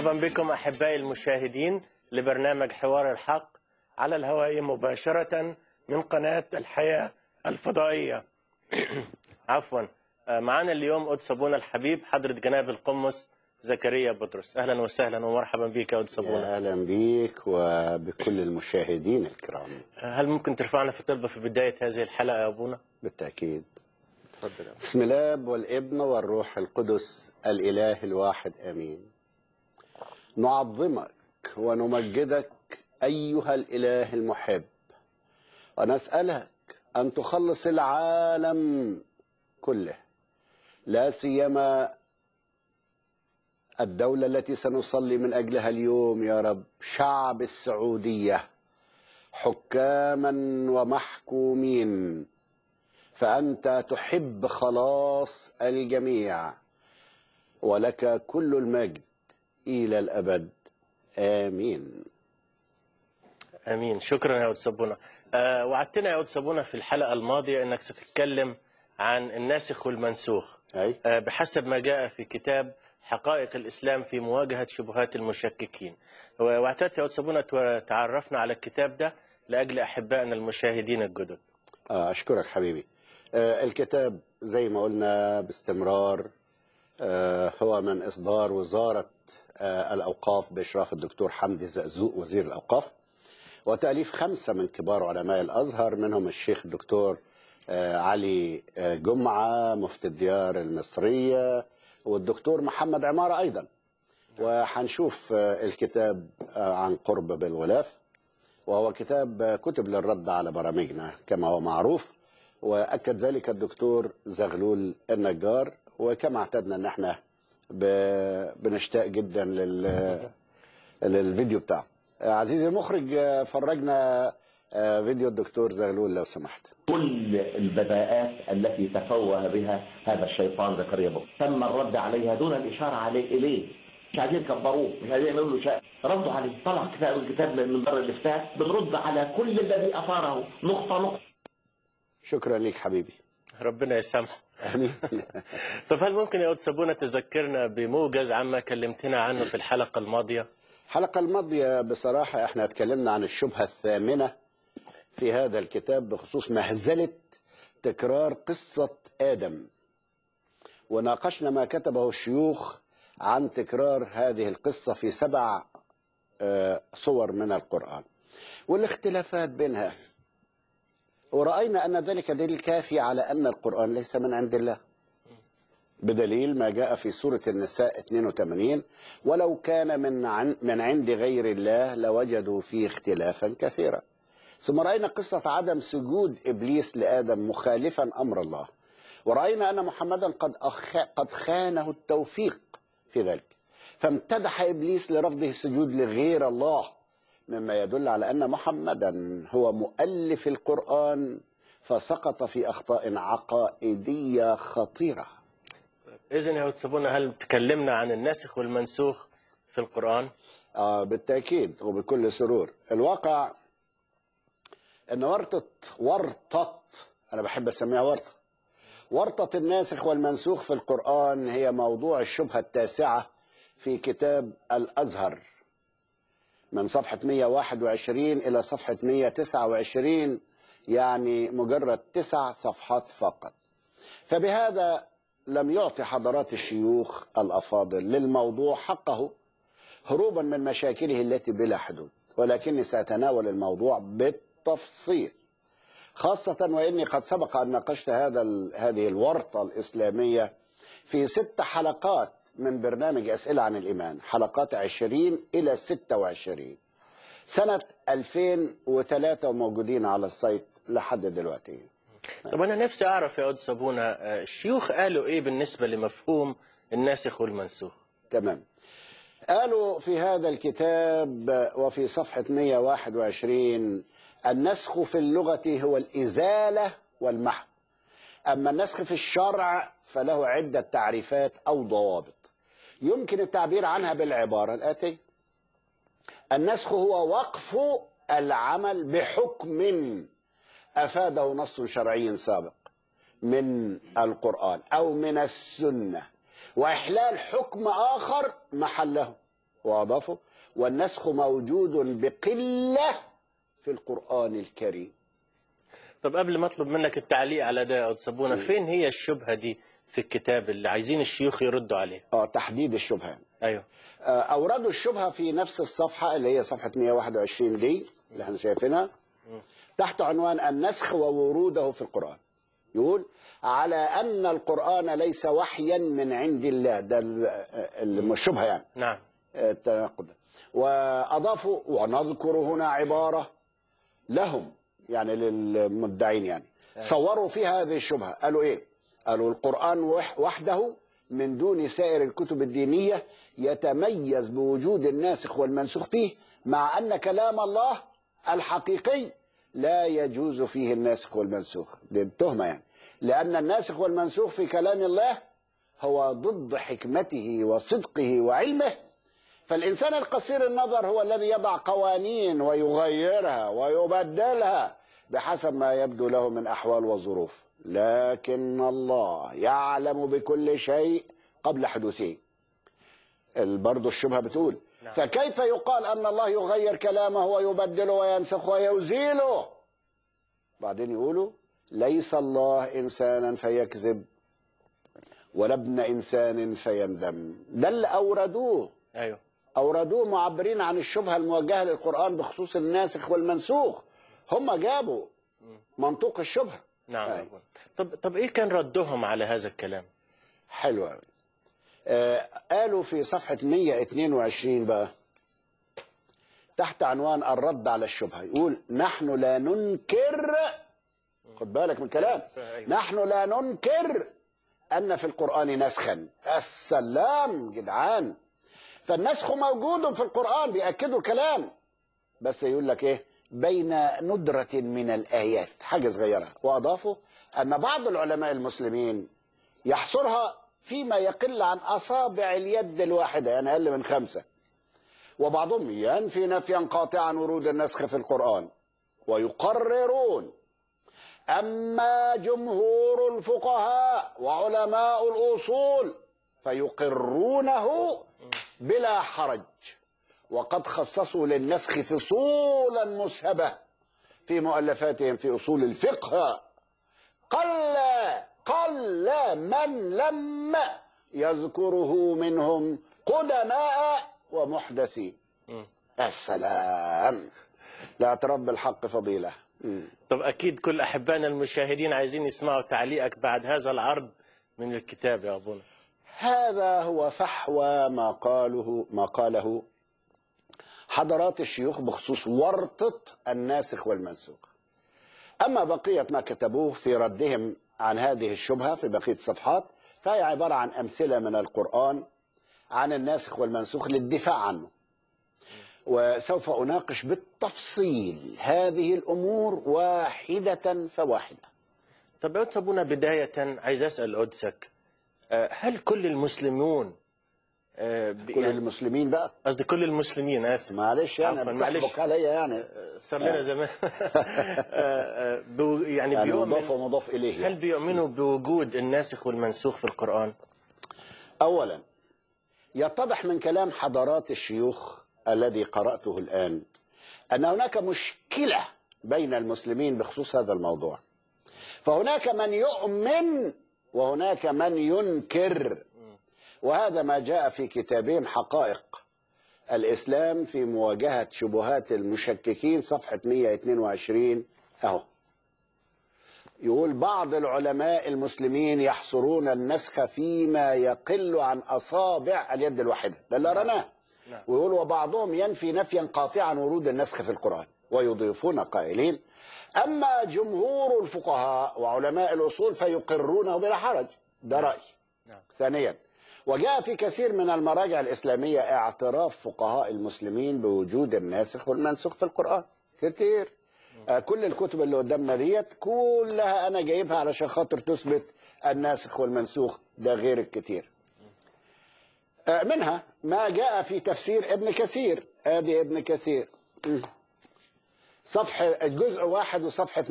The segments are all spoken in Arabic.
مرحبا بكم أحبائي المشاهدين لبرنامج حوار الحق على الهواء مباشرة من قناة الحياة الفضائية. عفوا، معنا اليوم قدس أبونا الحبيب حضرة جناب القمص زكريا بطرس. أهلا وسهلا ومرحبا بك يا قدس أبونا. أهلا بيك وبكل المشاهدين الكرام. هل ممكن ترفعنا في طلبة في بداية هذه الحلقة يا أبونا؟ بالتأكيد. تفضل. بسم الآب والابن والروح القدس الإله الواحد آمين. نعظمك ونمجدك أيها الإله المحب، ونسألك أن تخلص العالم كله، لا سيما الدولة التي سنصلي من أجلها اليوم يا رب، شعب السعودية، حكاما ومحكومين، فأنت تحب خلاص الجميع، ولك كل المجد إلى الأبد. آمين. آمين. شكرا يا قدس أبونا. وعدتنا يا قدس أبونا في الحلقة الماضية أنك ستتكلم عن الناسخ والمنسوخ بحسب ما جاء في كتاب حقائق الإسلام في مواجهة شبهات المشككين. واعتدت يا قدس أبونا تعرفنا على الكتاب ده لأجل أحبائنا المشاهدين الجدد. أشكرك حبيبي. الكتاب زي ما قلنا باستمرار هو من إصدار وزارة الأوقاف بإشراف الدكتور حمدي زقزوق وزير الأوقاف، وتأليف 5 من كبار علماء الأزهر، منهم الشيخ الدكتور علي جمعة مفتي الديار المصرية، والدكتور محمد عمارة أيضا. وحنشوف الكتاب عن قرب بالغلاف، وهو كتاب كتب للرد على برامجنا كما هو معروف، وأكد ذلك الدكتور زغلول النجار. وكما اعتدنا ان احنا بنشتاق جدا للفيديو بتاعه. عزيزي المخرج، فرجنا فيديو الدكتور زغلول لو سمحت. كل البذاءات التي تفوه بها هذا الشيطان زكريا بطرس تم الرد عليها دون الاشاره اليه. مش عايزين يكبروه، مش عايزين يعملوا له شيء، ردوا عليه. طلع الكتاب من بره الافتاء، بنرد على كل الذي اثاره نقطه نقطه. شكرا لك حبيبي، ربنا يسامحه. امين. طب هل ممكن يا قدس أبونا تذكرنا بموجز عما كلمتنا عنه في الحلقة الماضية؟ الحلقة الماضية بصراحة احنا اتكلمنا عن الشبهة الثامنة في هذا الكتاب بخصوص مهزلة تكرار قصة آدم، وناقشنا ما كتبه الشيوخ عن تكرار هذه القصة في 7 صور من القرآن والاختلافات بينها، ورأينا أن ذلك دليل كافي على أن القرآن ليس من عند الله، بدليل ما جاء في سورة النساء 82: ولو كان من عند غير الله لوجدوا فيه اختلافا كثيرا. ثم رأينا قصة عدم سجود إبليس لآدم مخالفا أمر الله، ورأينا أن محمدا قد خانه التوفيق في ذلك، فامتدح إبليس لرفضه السجود لغير الله، مما يدل على أن محمدا هو مؤلف القرآن فسقط في أخطاء عقائدية خطيرة. إذن يا قدس أبونا هل تكلمنا عن الناسخ والمنسوخ في القرآن؟ بالتأكيد وبكل سرور. الواقع أن ورطة أنا بحب أسميها ورطة الناسخ والمنسوخ في القرآن هي موضوع الشبهة 9 في كتاب الأزهر من صفحة 121 إلى صفحة 129، يعني مجرد 9 صفحات فقط. فبهذا لم يعطي حضرات الشيوخ الأفاضل للموضوع حقه، هروبا من مشاكله التي بلا حدود، ولكني سأتناول الموضوع بالتفصيل، خاصة وإني قد سبق أن ناقشت هذه الورطة الإسلامية في 6 حلقات من برنامج أسئلة عن الإيمان، حلقات 20 إلى 26 سنة 2003 وموجودين على السايت لحد دلوقتي. طب أنا نفسي أعرف يا قدس أبونا الشيوخ قالوا إيه بالنسبة لمفهوم الناسخ والمنسوخ؟ تمام. قالوا في هذا الكتاب وفي صفحة 121: النسخ في اللغة هو الإزالة والمحو، أما النسخ في الشرع فله عدة تعريفات أو ضوابط يمكن التعبير عنها بالعبارة الآتية: النسخ هو وقف العمل بحكم أفاده نص شرعي سابق من القرآن أو من السنة، وإحلال حكم آخر محله وأضافوا والنسخ موجود بقلة في القرآن الكريم. طب قبل ما اطلب منك التعليق على ده يا أستاذ سبونة، فين هي الشبهة دي في الكتاب اللي عايزين الشيوخ يردوا عليه؟ تحديد الشبهة. ايوه. أوردوا الشبهة في نفس الصفحة اللي هي صفحة 121 دي اللي احنا شايفينها، تحت عنوان النسخ ووروده في القرآن. يقول على أن القرآن ليس وحيا من عند الله، ده الشبهة يعني. نعم. التناقض. وأضافوا ونذكر هنا عبارة لهم يعني للمدعين يعني صوروا فيها هذه الشبهة. قالوا إيه؟ قالوا القرآن وحده من دون سائر الكتب الدينية يتميز بوجود الناسخ والمنسوخ فيه، مع أن كلام الله الحقيقي لا يجوز فيه الناسخ والمنسوخ. دي التهمة يعني، لأن الناسخ والمنسوخ في كلام الله هو ضد حكمته وصدقه وعلمه، فالإنسان القصير النظر هو الذي يضع قوانين ويغيرها ويبدلها بحسب ما يبدو له من أحوال وظروف، لكن الله يعلم بكل شيء قبل حدوثه. برضو الشبهة بتقول فكيف يقال أن الله يغير كلامه ويبدله وينسخ ويزيله؟ بعدين يقولوا ليس الله إنسانا فيكذب ولا ابن إنسان فيندم. ده اللي أوردوه. أيوه. أوردوه معبرين عن الشبهة الموجهة للقرآن بخصوص الناسخ والمنسوخ. هم جابوا منطوق الشبهة. نعم. طب إيه كان ردهم على هذا الكلام؟ حلو قوي. قالوا في صفحة 122 بقى تحت عنوان الرد على الشبهة، يقول نحن لا ننكر، خد بالك من الكلام، نحن لا ننكر أن في القرآن نسخا. السلام جدعان، فالنسخ موجود في القرآن، بيأكدوا الكلام، بس يقول لك إيه؟ بين ندرة من الآيات، حاجة صغيرة. وأضافوا أن بعض العلماء المسلمين يحصرها فيما يقل عن أصابع اليد الواحدة، يعني أقل من 5، وبعضهم ينفي نفيا قاطعا ورود النسخ في القرآن، ويقررون أما جمهور الفقهاء وعلماء الأصول فيقرونه بلا حرج، وقد خصصوا للنسخ فصولا مسهبة في مؤلفاتهم في أصول الفقه، قل من لم يذكره منهم قدماء ومحدثين. السلام، الاعتراف بالحق فضيلة. طب أكيد كل أحبائنا المشاهدين عايزين يسمعوا تعليقك بعد هذا العرض من الكتاب يا أبونا. هذا هو فحوى ما قاله حضرات الشيوخ بخصوص ورطة الناسخ والمنسوخ. أما بقية ما كتبوه في ردهم عن هذه الشبهة في بقية الصفحات فهي عبارة عن أمثلة من القرآن عن الناسخ والمنسوخ للدفاع عنه، وسوف أناقش بالتفصيل هذه الأمور واحدة فواحدة. طب يا أبونا بداية عايز أسأل قدسك، هل كل المسلمون كل المسلمين بقى؟ قصدي كل المسلمين، آسف معلش يعني بتحبك عليا يعني صار لنا زمان يعني مضاف إليه. هل بيؤمنوا بوجود الناسخ والمنسوخ في القرآن؟ أولا يتضح من كلام حضرات الشيوخ الذي قرأته الآن أن هناك مشكلة بين المسلمين بخصوص هذا الموضوع، فهناك من يؤمن وهناك من ينكر، وهذا ما جاء في كتابين حقائق الإسلام في مواجهة شبهات المشككين صفحة 122 أهو. يقول بعض العلماء المسلمين يحصرون النسخ فيما يقل عن أصابع اليد الواحدة، ده اللي رناه. ويقول وبعضهم ينفي نفيا قاطعا ورود النسخ في القرآن، ويضيفون قائلين أما جمهور الفقهاء وعلماء الأصول فيقرونه بلا حرج، ده رأي. ثانيا وجاء في كثير من المراجع الإسلامية اعتراف فقهاء المسلمين بوجود الناسخ والمنسوخ في القرآن كتير. كل الكتب اللي قدامنا ديت كلها أنا جايبها علشان خاطر تثبت الناسخ والمنسوخ، ده غير الكتير. منها ما جاء في تفسير ابن كثير، ادي ابن كثير صفحة الجزء 1 وصفحة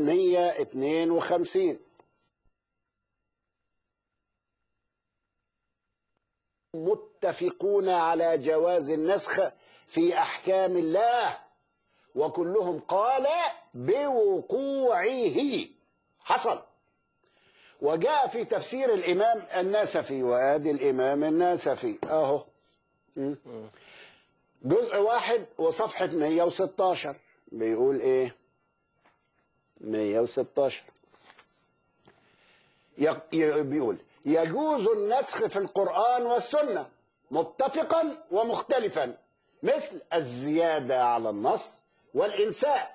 152. متفقون على جواز النسخ في أحكام الله، وكلهم قال بوقوعه، حصل. وجاء في تفسير الإمام النسفي، وآدي الإمام النسفي أهو، جزء 1 وصفحة 116 بيقول إيه؟ 116 بيقول: يجوز النسخ في القرآن والسنة متفقا ومختلفا، مثل الزيادة على النص والإنساء،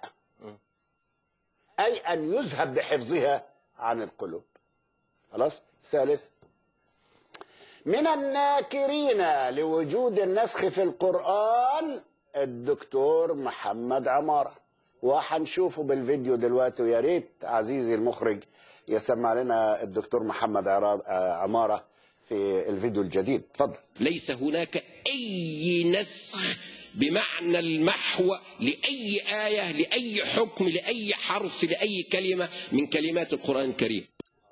أي أن يذهب بحفظها عن القلوب. خلاص. ثالث: من الناكرين لوجود النسخ في القرآن الدكتور محمد عمارة، وهنشوفه بالفيديو دلوقتي، ويا ريت عزيزي المخرج يسمع لنا الدكتور محمد عمارة في الفيديو الجديد. اتفضل. ليس هناك أي نسخ بمعنى المحو لأي آية، لأي حكم، لأي حرف، لأي كلمة من كلمات القرآن الكريم.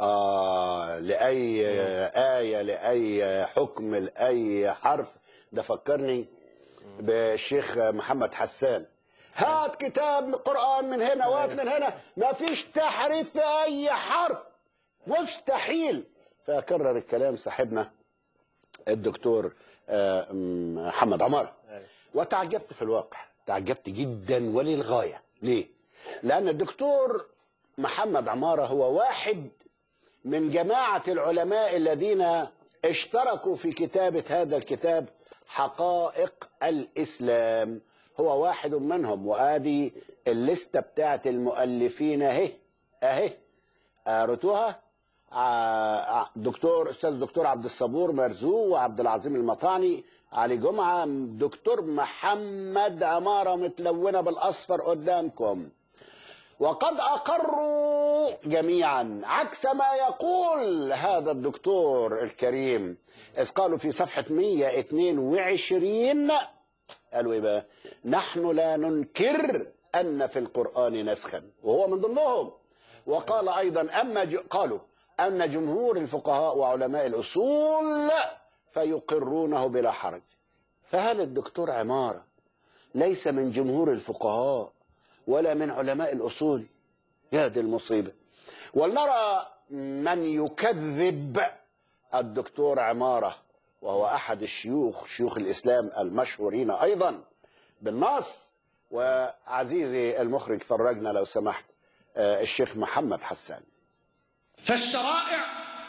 لأي آية، لأي حكم، لأي حرف. ده فكرني بالشيخ محمد حسان، هات كتاب القرآن من هنا وهات من هنا، ما فيش تحريف في أي حرف، مستحيل. فكرر الكلام صاحبنا الدكتور محمد عمارة، وتعجبت في الواقع، تعجبت جدا وللغاية. ليه؟ لأن الدكتور محمد عمارة هو واحد من جماعة العلماء الذين اشتركوا في كتابة هذا الكتاب حقائق الإسلام، هو واحد منهم. وآدي الليستة بتاعت المؤلفين اهي قريتوها، أستاذ دكتور عبد الصبور مرزوق، وعبد العظيم المطاعني، علي جمعة، دكتور محمد عمارة، متلونة بالأصفر قدامكم. وقد أقروا جميعا عكس ما يقول هذا الدكتور الكريم، إذ قالوا في صفحة 122 قالوا إيه بقى؟ نحن لا ننكر أن في القرآن نسخا، وهو من ضمنهم. وقال أيضا قالوا أن جمهور الفقهاء وعلماء الأصول فيقرونه بلا حرج. فهل الدكتور عمارة ليس من جمهور الفقهاء ولا من علماء الأصول؟ يا دي المصيبة. ولنرى من يكذب الدكتور عمارة، وهو أحد شيوخ الإسلام المشهورين أيضا بالنص. وعزيزي المخرج فرجنا لو سمحت الشيخ محمد حسان. فالشرائع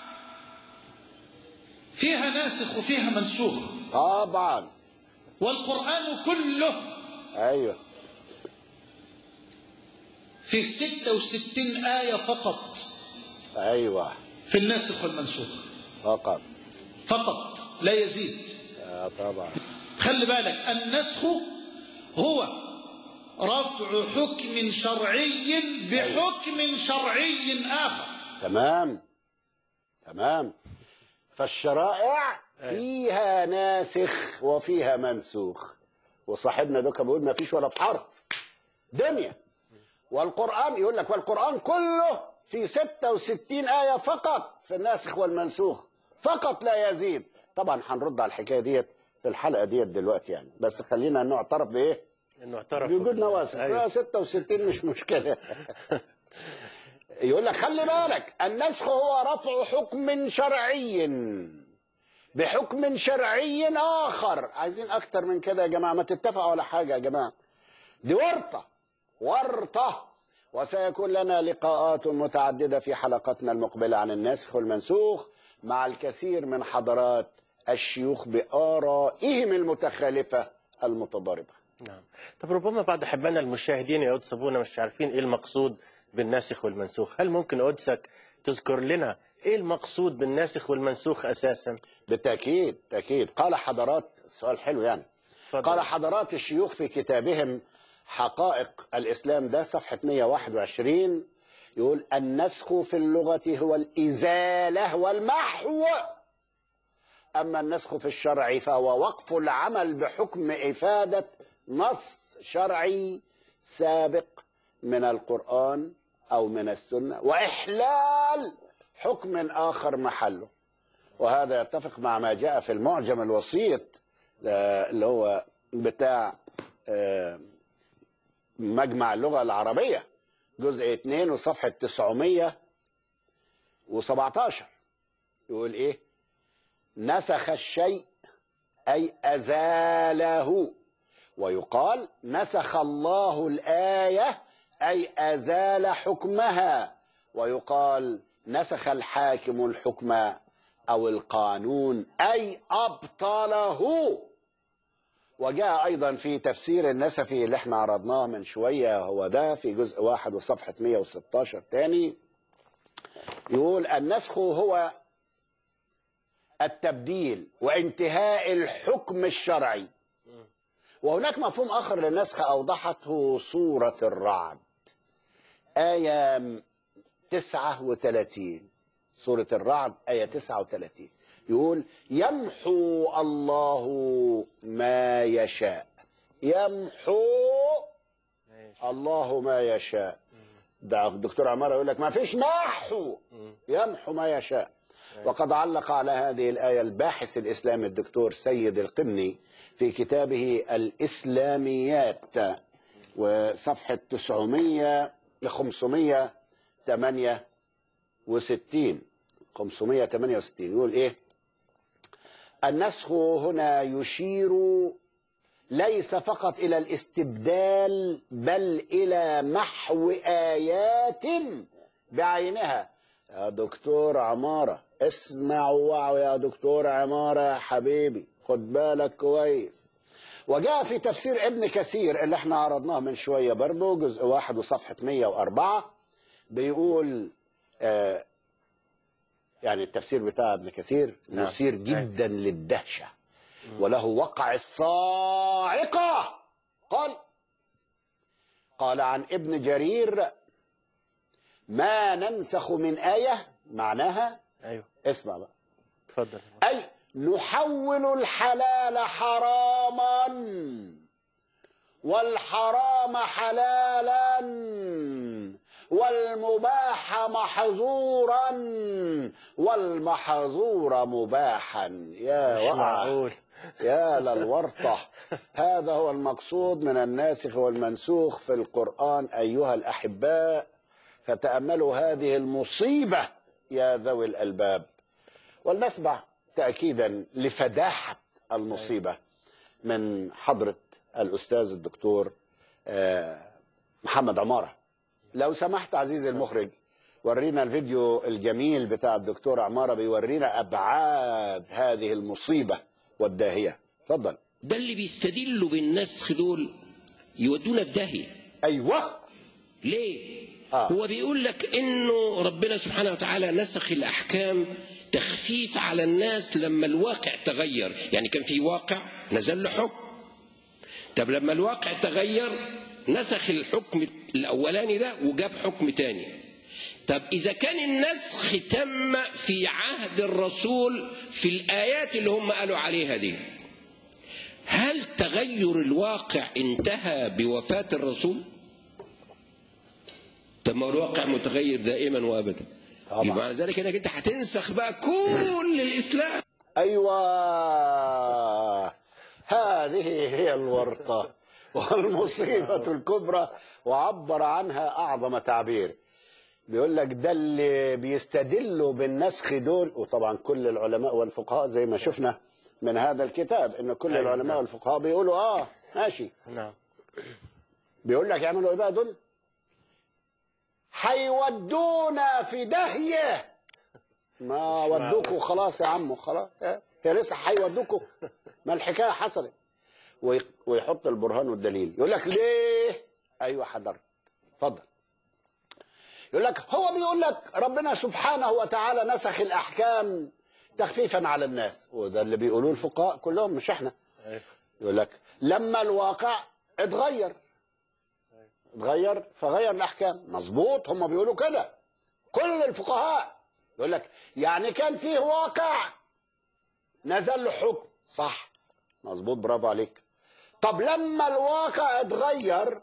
فيها ناسخ وفيها منسوخ طبعا، والقرآن كله أيوه في 66 آية فقط، أيوه في الناسخ والمنسوخ فقط لا يزيد. طبعا. خلي بالك، النسخ هو رفع حكم شرعي بحكم شرعي آخر. تمام. فالشرائع فيها ناسخ وفيها منسوخ، وصاحبنا دوكا بيقول ما فيش ولا بحرف دنيا. والقرآن يقول لك والقرآن كله في 66 آية فقط في الناسخ والمنسوخ فقط لا يزيد. طبعا هنرد على الحكاية ديت في الحلقة ديت دلوقتي يعني، بس خلينا نعترف بإيه؟ انه اعترف بوجود نواسخ. أيوه. 66 مش مشكلة. يقول لك خلي بالك، النسخ هو رفع حكم شرعي بحكم شرعي آخر. عايزين أكتر من كده يا جماعة؟ ما تتفقوا على حاجة يا جماعة، دي ورطة. وسيكون لنا لقاءات متعددة في حلقتنا المقبلة عن الناسخ والمنسوخ مع الكثير من حضرات الشيوخ بآرائهم المتخالفة المتضاربة. نعم. طب ربما بعض أحبائنا المشاهدين يا قدس أبونا مش عارفين إيه المقصود بالناسخ والمنسوخ. هل ممكن قدسك تذكر لنا إيه المقصود بالناسخ والمنسوخ أساسا؟ بالتأكيد. قال حضرات، سؤال حلو يعني. فضل. قال حضرات الشيوخ في كتابهم حقائق الإسلام، ده صفحة 121، يقول النسخ في اللغة هو الإزالة والمحو، أما النسخ في الشرع فهو وقف العمل بحكم إفادة نص شرعي سابق من القرآن أو من السنة وإحلال حكم آخر محله. وهذا يتفق مع ما جاء في المعجم الوسيط اللي هو بتاع مجمع اللغة العربية جزء 2 وصفحة 917. يقول ايه؟ نسخ الشيء أي أزاله، ويقال نسخ الله الآية أي أزال حكمها، ويقال نسخ الحاكم الحكم أو القانون أي أبطله. وجاء أيضا في تفسير النسفي اللي احنا عرضناه من شوية، هو ده في جزء 1 وصفحة 116 تاني، يقول النسخ هو التبديل وانتهاء الحكم الشرعي. وهناك مفهوم آخر للنسخ أوضحته سورة الرعد آية 39. سورة الرعد آية 39 يقول يمحو الله ما يشاء. يمحو الله ما يشاء. ده الدكتور عمارة يقول لك ما فيش محو، يمحو ما يشاء. وقد علق على هذه الآية الباحث الإسلامي الدكتور سيد القمني في كتابه الإسلاميات وصفحة 568 يقول إيه؟ النسخ هنا يشير ليس فقط إلى الاستبدال بل إلى محو آيات بعينها. يا دكتور عمارة اسمع ووعوا يا دكتور عمارة يا حبيبي، خد بالك كويس. وجاء في تفسير ابن كثير اللي احنا عرضناه من شوية برضه جزء 1 وصفحة 104 بيقول يعني التفسير بتاع ابن كثير مثير جدا للدهشة وله وقع الصاعقة. قال عن ابن جرير ما ننسخ من آية معناها ايوه اسمع بقى اتفضل. أي نحول الحلال حراما والحرام حلالا والمباح محظورا والمحظور مباحا. يا مش وقع معقول. يا للورطة. هذا هو المقصود من الناسخ والمنسوخ في القرآن أيها الأحباء، فتأملوا هذه المصيبة يا ذوي الألباب. ولنسمع تأكيدا لفداحة المصيبة من حضرة الأستاذ الدكتور محمد عمارة. لو سمحت عزيزي المخرج ورينا الفيديو الجميل بتاع الدكتور عمارة بيورينا أبعاد هذه المصيبة والداهية. اتفضل. ده اللي بيستدلوا بالنسخ دول يودونا في داهية. أيوة. ليه؟ هو بيقول لك إنه ربنا سبحانه وتعالى نسخ الأحكام تخفيف على الناس لما الواقع تغير. يعني كان في واقع نزل له حكم، طب لما الواقع تغير نسخ الحكم الأولاني ده وجاب حكم تاني. طب إذا كان النسخ تم في عهد الرسول في الآيات اللي هم قالوا عليها دي، هل تغير الواقع انتهى بوفاة الرسول؟ طب ما الواقع متغير دائما وابدا. يبقى معنى ذلك انك انت هتنسخ بقى كل الاسلام. ايوه هذه هي الورطه والمصيبه الكبرى، وعبر عنها اعظم تعبير. بيقول لك ده اللي بيستدلوا بالنسخ دول، وطبعا كل العلماء والفقهاء زي ما شفنا من هذا الكتاب ان كل العلماء والفقهاء بيقولوا ماشي. نعم. بيقول لك يعملوا ايه بقى دول؟ هيودونا في داهيه. ما ودوكوا خلاص يا عمو، خلاص يا لسه هيودوكوا، ما الحكايه حصلت. ويحط البرهان والدليل. يقول لك ليه؟ ايوه حضرتك اتفضل. يقول لك هو بيقول لك ربنا سبحانه وتعالى نسخ الاحكام تخفيفا على الناس، وده اللي بيقولوه الفقهاء كلهم مش احنا. يقول لك لما الواقع اتغير فغير الاحكام. مظبوط، هم بيقولوا كده كل الفقهاء. يقول لك يعني كان فيه واقع نزل له حكم. صح، مظبوط، برافو عليك. طب لما الواقع اتغير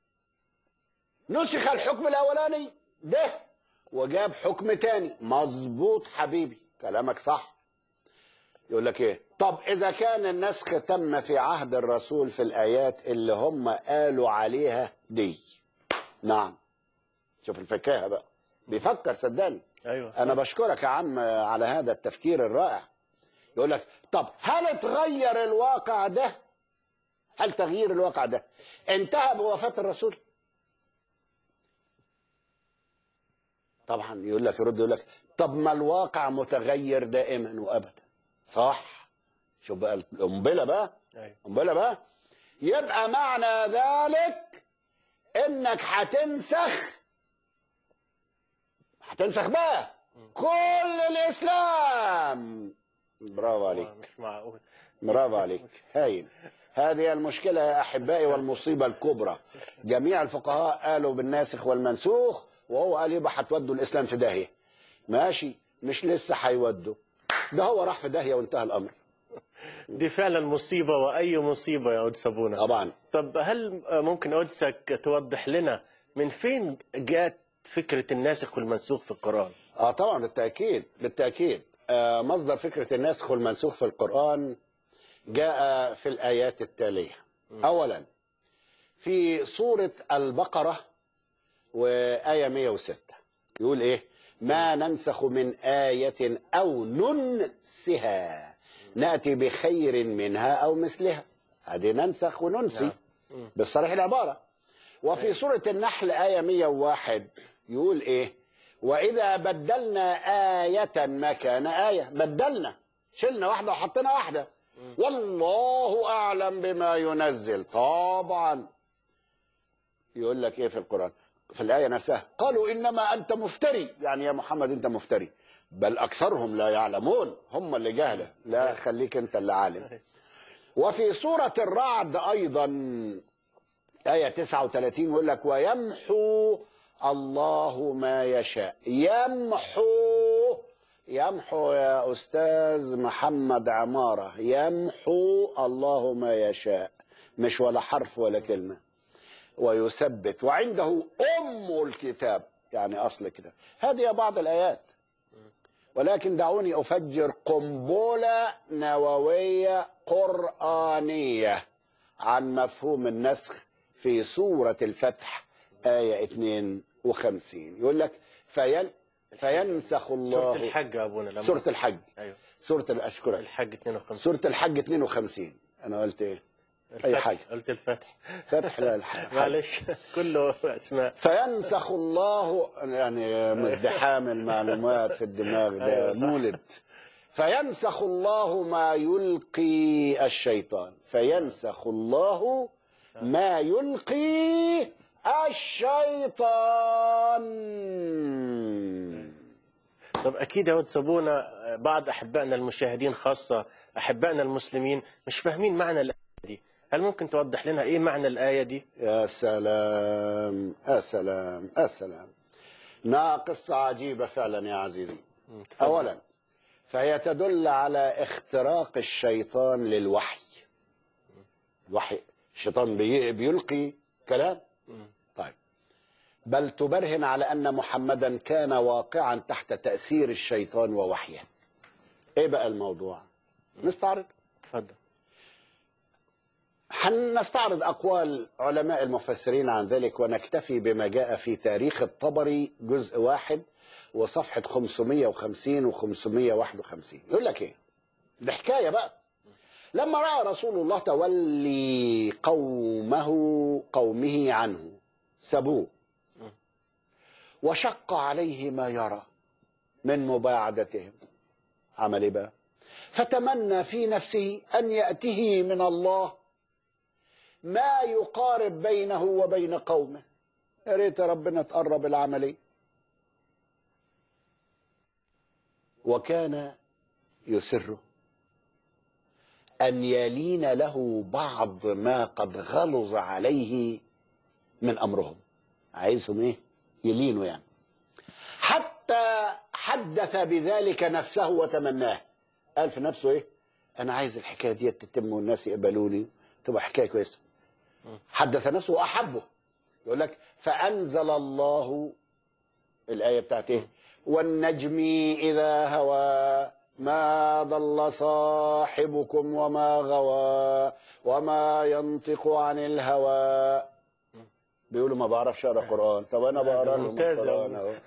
نسخ الحكم الاولاني ده وجاب حكم تاني. مظبوط حبيبي، كلامك صح. يقول لك ايه؟ طب اذا كان النسخ تم في عهد الرسول في الايات اللي هم قالوا عليها دي. نعم. شوف الفكاهه بقى، بيفكر صدقني. ايوه صح. انا بشكرك يا عم على هذا التفكير الرائع. يقول لك طب هل اتغير الواقع ده؟ هل تغيير الواقع ده انتهى بوفاة الرسول؟ طبعا يقول لك، يرد يقول لك طب ما الواقع متغير دائما وابدا. صح. شوف بقى القنبله بقى. ايوه. قنبله بقى. يبقى معنى ذلك انك هتنسخ بقى كل الاسلام. برافو عليك. مش معقول. برافو عليك. هايل. هذه المشكلة يا أحبائي والمصيبة الكبرى. جميع الفقهاء قالوا بالناسخ والمنسوخ، وهو قال يبقى هتودوا الإسلام في داهية. ماشي، مش لسه هيودوا، ده هو راح في داهية وانتهى الأمر. دي فعلا مصيبة، وأي مصيبة يا قدس أبونا. طبعا. طب هل ممكن قدسك توضح لنا من فين جاءت فكرة الناسخ والمنسوخ في القرآن؟ طبعا بالتأكيد بالتأكيد. مصدر فكرة الناسخ والمنسوخ في القرآن جاء في الآيات التالية. أولا في سورة البقرة وآية 106 يقول إيه؟ ما ننسخ من آية أو ننسها نأتي بخير منها أو مثلها. هذه ننسخ وننسي بالصريح العبارة. وفي سورة النحل آية 101 يقول إيه؟ وإذا بدلنا آية مكان آية. بدلنا، شلنا واحدة وحطينا واحدة. والله أعلم بما ينزل. طبعا يقول لك إيه في القرآن في الآية نفسها؟ قالوا إنما أنت مفتري، يعني يا محمد أنت مفتري. بل أكثرهم لا يعلمون، هم اللي جهلة. لا، خليك أنت اللي عالم. وفي سورة الرعد أيضا آية 39 يقول لك ويمحو الله ما يشاء. يمحو يا أستاذ محمد عمارة، يمحو الله ما يشاء، مش ولا حرف ولا كلمة. ويثبت وعنده أم الكتاب، يعني أصل الكتاب. هذه بعض الآيات. ولكن دعوني أفجر قنبلة نووية قرآنية عن مفهوم النسخ في سورة الفتح آية 52 يقول لك فينسخ الله. سورة الحج يا أبونا. سورة الحج. أيوه. سورة الأشكرة. الحج 52. سورة الحج 52. أنا قلت إيه؟ أي حاجة. قلت الفتح. فتح لا الحج. معلش كله أسماء. فينسخ الله، يعني مزدحام المعلومات في الدماغ ده. أيوة مولد. فينسخ الله ما يلقي الشيطان. فينسخ الله ما يلقي الشيطان. طب أكيد يا قدس أبونا بعض أحبائنا المشاهدين خاصة أحبائنا المسلمين مش فاهمين معنى الآية دي. هل ممكن توضح لنا إيه معنى الآية دي؟ يا سلام يا سلام يا سلام. قصة عجيبة فعلا يا عزيزي. أولا فهي تدل على اختراق الشيطان للوحي. الوحي، الشيطان بيلقي كلام. طيب، بل تبرهن على أن محمدا كان واقعا تحت تأثير الشيطان ووحيه. إيه بقى الموضوع؟ نستعرض. تفضل. هنستعرض أقوال علماء المفسرين عن ذلك، ونكتفي بما جاء في تاريخ الطبري جزء 1 وصفحة 550 و551. يقول لك إيه؟ ده حكاية بقى. لما رأى رسول الله تولي قومه عنه سبوه وشق عليه ما يرى من مباعدتهم، عمل إيه بقى؟ فتمنى في نفسه أن يأتيه من الله ما يقارب بينه وبين قومه. يا ريت ربنا تقرب العملية. وكان يسر أن يلين له بعض ما قد غلظ عليه من أمرهم. عايزهم إيه؟ يلينوا يعني. حتى حدث بذلك نفسه وتمناه. قال في نفسه إيه؟ أنا عايز الحكاية دي تتم والناس يقبلوني، تبقى حكاية كويسة. حدث نفسه وأحبه. يقول لك فأنزل الله الآية بتاعت إيه؟ والنجم إذا هوى ما ضل صاحبكم وما غوى وما ينطق عن الهوى. بيقولوا ما بعرفش اقرا قران، طب انا بقرا لهم القران اهو.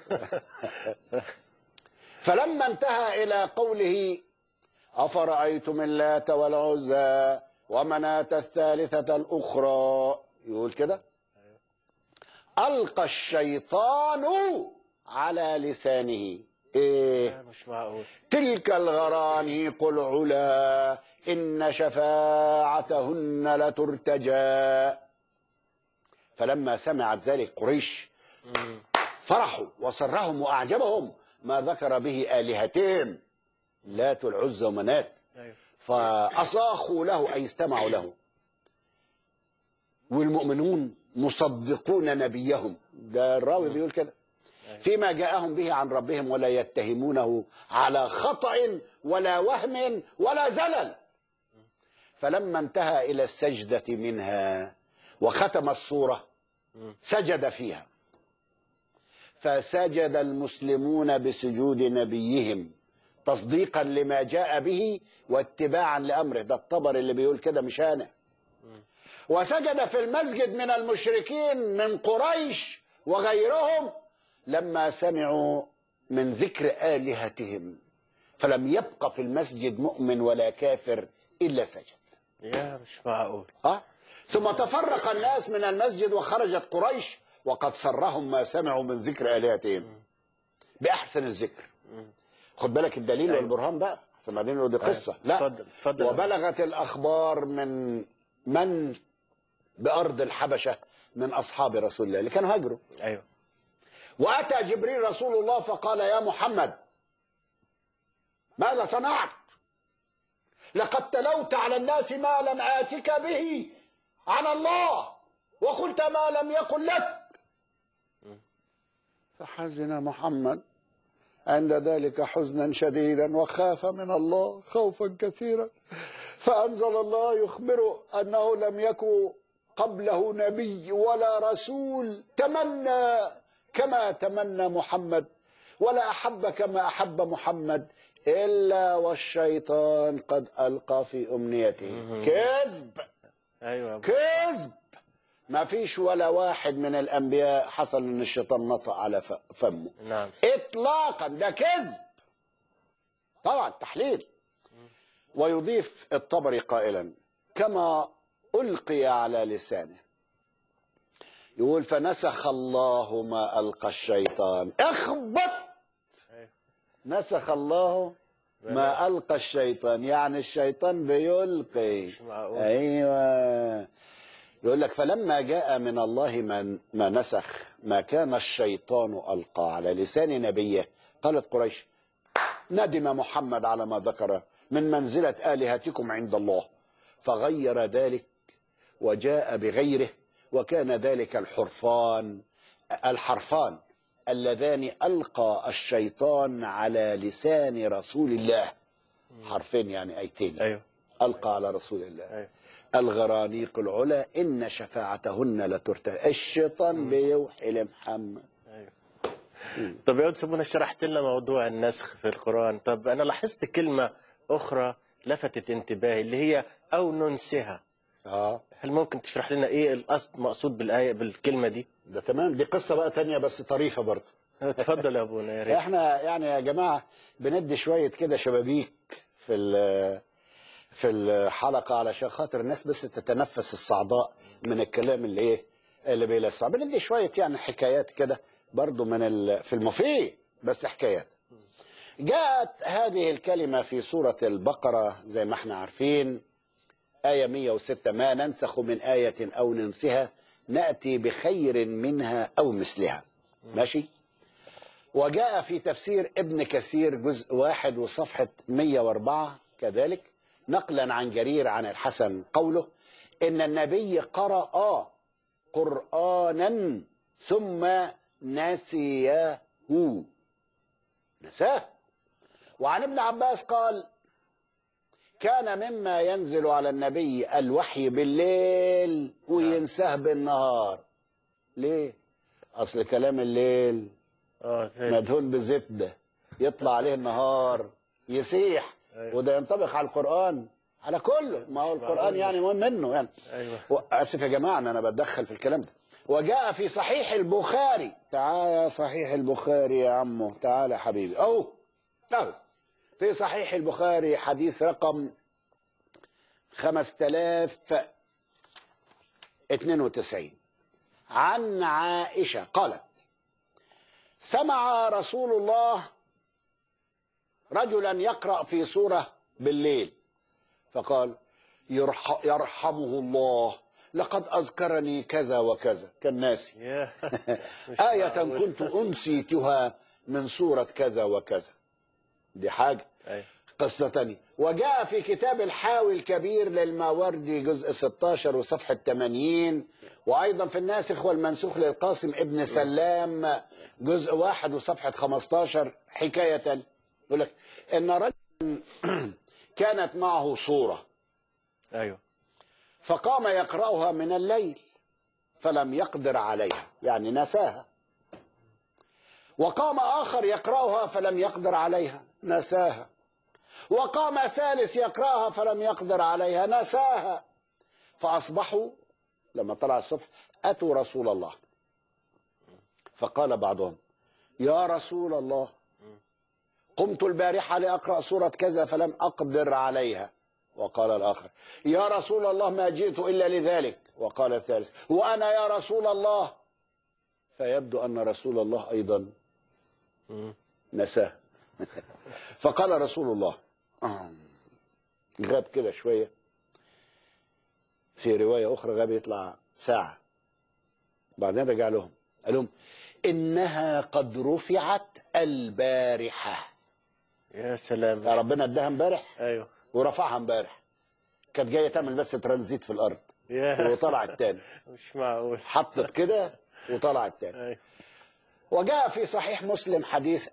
فلما انتهى الى قوله افرايتم اللات والعزى ومناة الثالثة الاخرى، يقول كده القى الشيطان على لسانه ايه؟ مش معقول. تلك الغرانيق العلا إن شفاعتهن لترتجى. فلما سمعت ذلك قريش فرحوا وسرهم وأعجبهم ما ذكر به آلهتهم لات والعزى ومنات، فأصاخوا له أي استمعوا له. والمؤمنون مصدقون نبيهم، ده الراوي بيقول كده، فيما جاءهم به عن ربهم ولا يتهمونه على خطأ ولا وهم ولا زلل. فلما انتهى إلى السجدة منها وختم السورة سجد فيها، فسجد المسلمون بسجود نبيهم تصديقا لما جاء به واتباعا لأمره. ده الطبري اللي بيقول كده مش أنا. وسجد في المسجد من المشركين من قريش وغيرهم لما سمعوا من ذكر آلهتهم، فلم يبق في المسجد مؤمن ولا كافر إلا سجد. يا مش معقول. ثم تفرق الناس من المسجد وخرجت قريش وقد سرهم ما سمعوا من ذكر آلهتهم بأحسن الذكر. خد بالك الدليل والبرهان بقى، بعدين دي قصة. لا، فضل. وبلغت الأخبار من بأرض الحبشة من أصحاب رسول الله اللي كانوا هاجروا. أيوه. وأتى جبريل رسول الله فقال يا محمد ماذا صنعت؟ لقد تلوت على الناس ما لم آتك به عن الله وقلت ما لم يقل لك. فحزن محمد عند ذلك حزنا شديدا وخاف من الله خوفا كثيرا، فأنزل الله يخبره أنه لم يكن قبله نبي ولا رسول تمنى كما تمنى محمد ولا أحب كما أحب محمد إلا والشيطان قد ألقى في أمنيته. كذب. أيوة. كذب. ما فيش ولا واحد من الأنبياء حصل أن الشيطان نطق على فمه. نعم. إطلاقا، ده كذب. طبعا تحليل. ويضيف الطبري قائلا كما ألقي على لسانه، يقول فنسخ الله ما ألقى الشيطان. اخبط. نسخ الله ما ألقى الشيطان، يعني الشيطان بيلقي. مش معقول. أيوة. يقول لك فلما جاء من الله ما نسخ ما كان الشيطان ألقى على لسان نبيه، قالت قريش ندم محمد على ما ذكر من منزلة آلهتكم عند الله، فغير ذلك وجاء بغيره، وكان ذلك الحرفان اللذان ألقى الشيطان على لسان رسول الله. حرفين يعني آيتين. أيوه. ألقى على رسول الله. أيوه. الغرانيق العلا إن شفاعتهن لترتجى. الشيطان بيوحي لمحمد. أيوه. طب يا سبونا شرحت لنا موضوع النسخ في القرآن، طب أنا لاحظت كلمة أخرى لفتت انتباهي اللي هي أو ننسها. هل ممكن تشرح لنا ايه القصد مقصود بالآية بالكلمة دي؟ ده تمام، دي قصة بقى تانية بس طريفة برضه. اتفضل يا ابونا يا ريت. احنا يعني يا جماعة بندي شوية كده شبابيك في الحلقة علشان خاطر الناس بس تتنفس الصعداء من الكلام اللي بيلسع. بندي شوية يعني حكايات كده برضه في المفيد، بس حكايات. جاءت هذه الكلمة في سورة البقرة زي ما احنا عارفين، آية 106 ما ننسخ من آية أو ننسها نأتي بخير منها أو مثلها. ماشي. وجاء في تفسير ابن كثير جزء 1 وصفحة 104 كذلك نقلا عن جرير عن الحسن قوله إن النبي قرأ قرآنا ثم نسيه. نساه. وعن ابن عباس قال كان مما ينزل على النبي الوحي بالليل وينساه بالنهار. ليه؟ أصل كلام الليل مدهون بزبدة، يطلع عليه النهار يسيح. وده ينطبق على القرآن، على كله. ما هو القرآن يعني مهم منه يعني. أيوة. آسف يا جماعة أنا بتدخل في الكلام ده. وجاء في صحيح البخاري، تعال يا صحيح البخاري يا عمو، تعال يا حبيبي، أهو في صحيح البخاري حديث رقم 5092 عن عائشة قالت: سمع رسول الله رجلا يقرأ في سورة بالليل فقال: يرحمه الله، لقد أذكرني كذا وكذا، كان ناسي آية كنت أنسيتها من سورة كذا وكذا. دي حاجة. قصة تانية. وجاء في كتاب الحاوي الكبير للماوردي جزء 16 وصفحة 80، وأيضا في الناسخ والمنسوخ للقاسم ابن سلام جزء 1 وصفحة 15 حكاية، يقول لك إن رجلا كانت معه صورة، أيوه، فقام يقرأها من الليل فلم يقدر عليها، يعني نساها. وقام آخر يقرأها فلم يقدر عليها، نساها. وقام ثالث يقرأها فلم يقدر عليها، نساها. فأصبحوا لما طلع الصبح أتوا رسول الله، فقال بعضهم: يا رسول الله، قمت البارحة لأقرأ سورة كذا فلم أقدر عليها. وقال الآخر: يا رسول الله ما جئت إلا لذلك. وقال الثالث: وأنا يا رسول الله. فيبدو أن رسول الله أيضا نساه. فقال رسول الله، غاب كده شوية، في رواية أخرى غاب يطلع ساعة، بعدين رجع لهم قال لهم: إنها قد رفعت البارحة. يا سلام، يا ربنا اداها امبارح. أيوه، ورفعها امبارح، كانت جاية تعمل بس ترانزيت في الأرض وطلعت تاني. مش معقول، حطت كده وطلعت تاني. أيوه. وجاء في صحيح مسلم حديث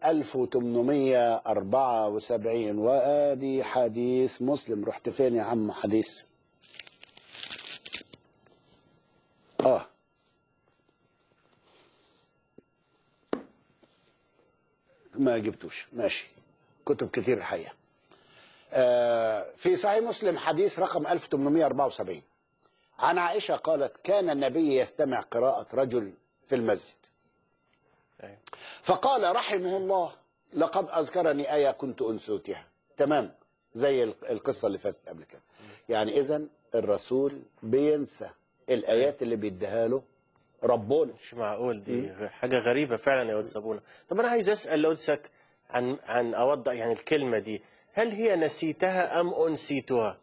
1874، وادي حديث مسلم. رحت فين يا عم حديث؟ ما جبتوش، ماشي، كتب كتير الحقيقة. في صحيح مسلم حديث رقم 1874 عن عائشة قالت: كان النبي يستمع قراءة رجل في المسجد فقال: رحمه الله، لقد أذكرني آية كنت أنسيتها. تمام، زي القصة اللي فاتت قبل كده. يعني إذن الرسول بينسى الآيات اللي بيديها له ربنا. مش معقول، دي حاجة غريبة فعلا يا أستاذ أبونا. طب أنا عايز أسأل قدسك عن أوضح يعني الكلمة دي، هل هي نسيتها أم أنسيتها؟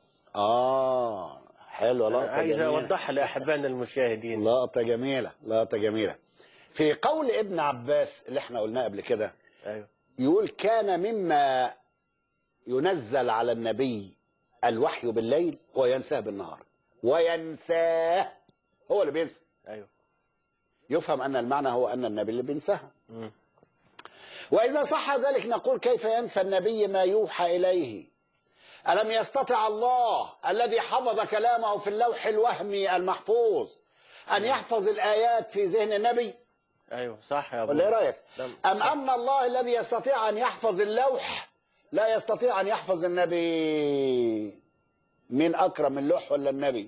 حلوة، لقطة عايز جميلة. أوضحها لأحبائنا المشاهدين. لقطة جميلة، لقطة جميلة. في قول ابن عباس اللي احنا قلناه قبل كده، أيوه، يقول: كان مما ينزل على النبي الوحي بالليل وينساه بالنهار. وينساه، هو اللي بينسى. أيوه، يفهم أن المعنى هو أن النبي اللي بينساها. وإذا صح ذلك نقول: كيف ينسى النبي ما يوحى إليه؟ ألم يستطع الله الذي حفظ كلامه في اللوح الوهمي المحفوظ أن يحفظ الآيات في ذهن النبي؟ أيوه صح يا أبو. ولا إيه رأيك؟ أم أن الله الذي يستطيع أن يحفظ اللوح لا يستطيع أن يحفظ النبي؟ مين أكرم، اللوح ولا النبي؟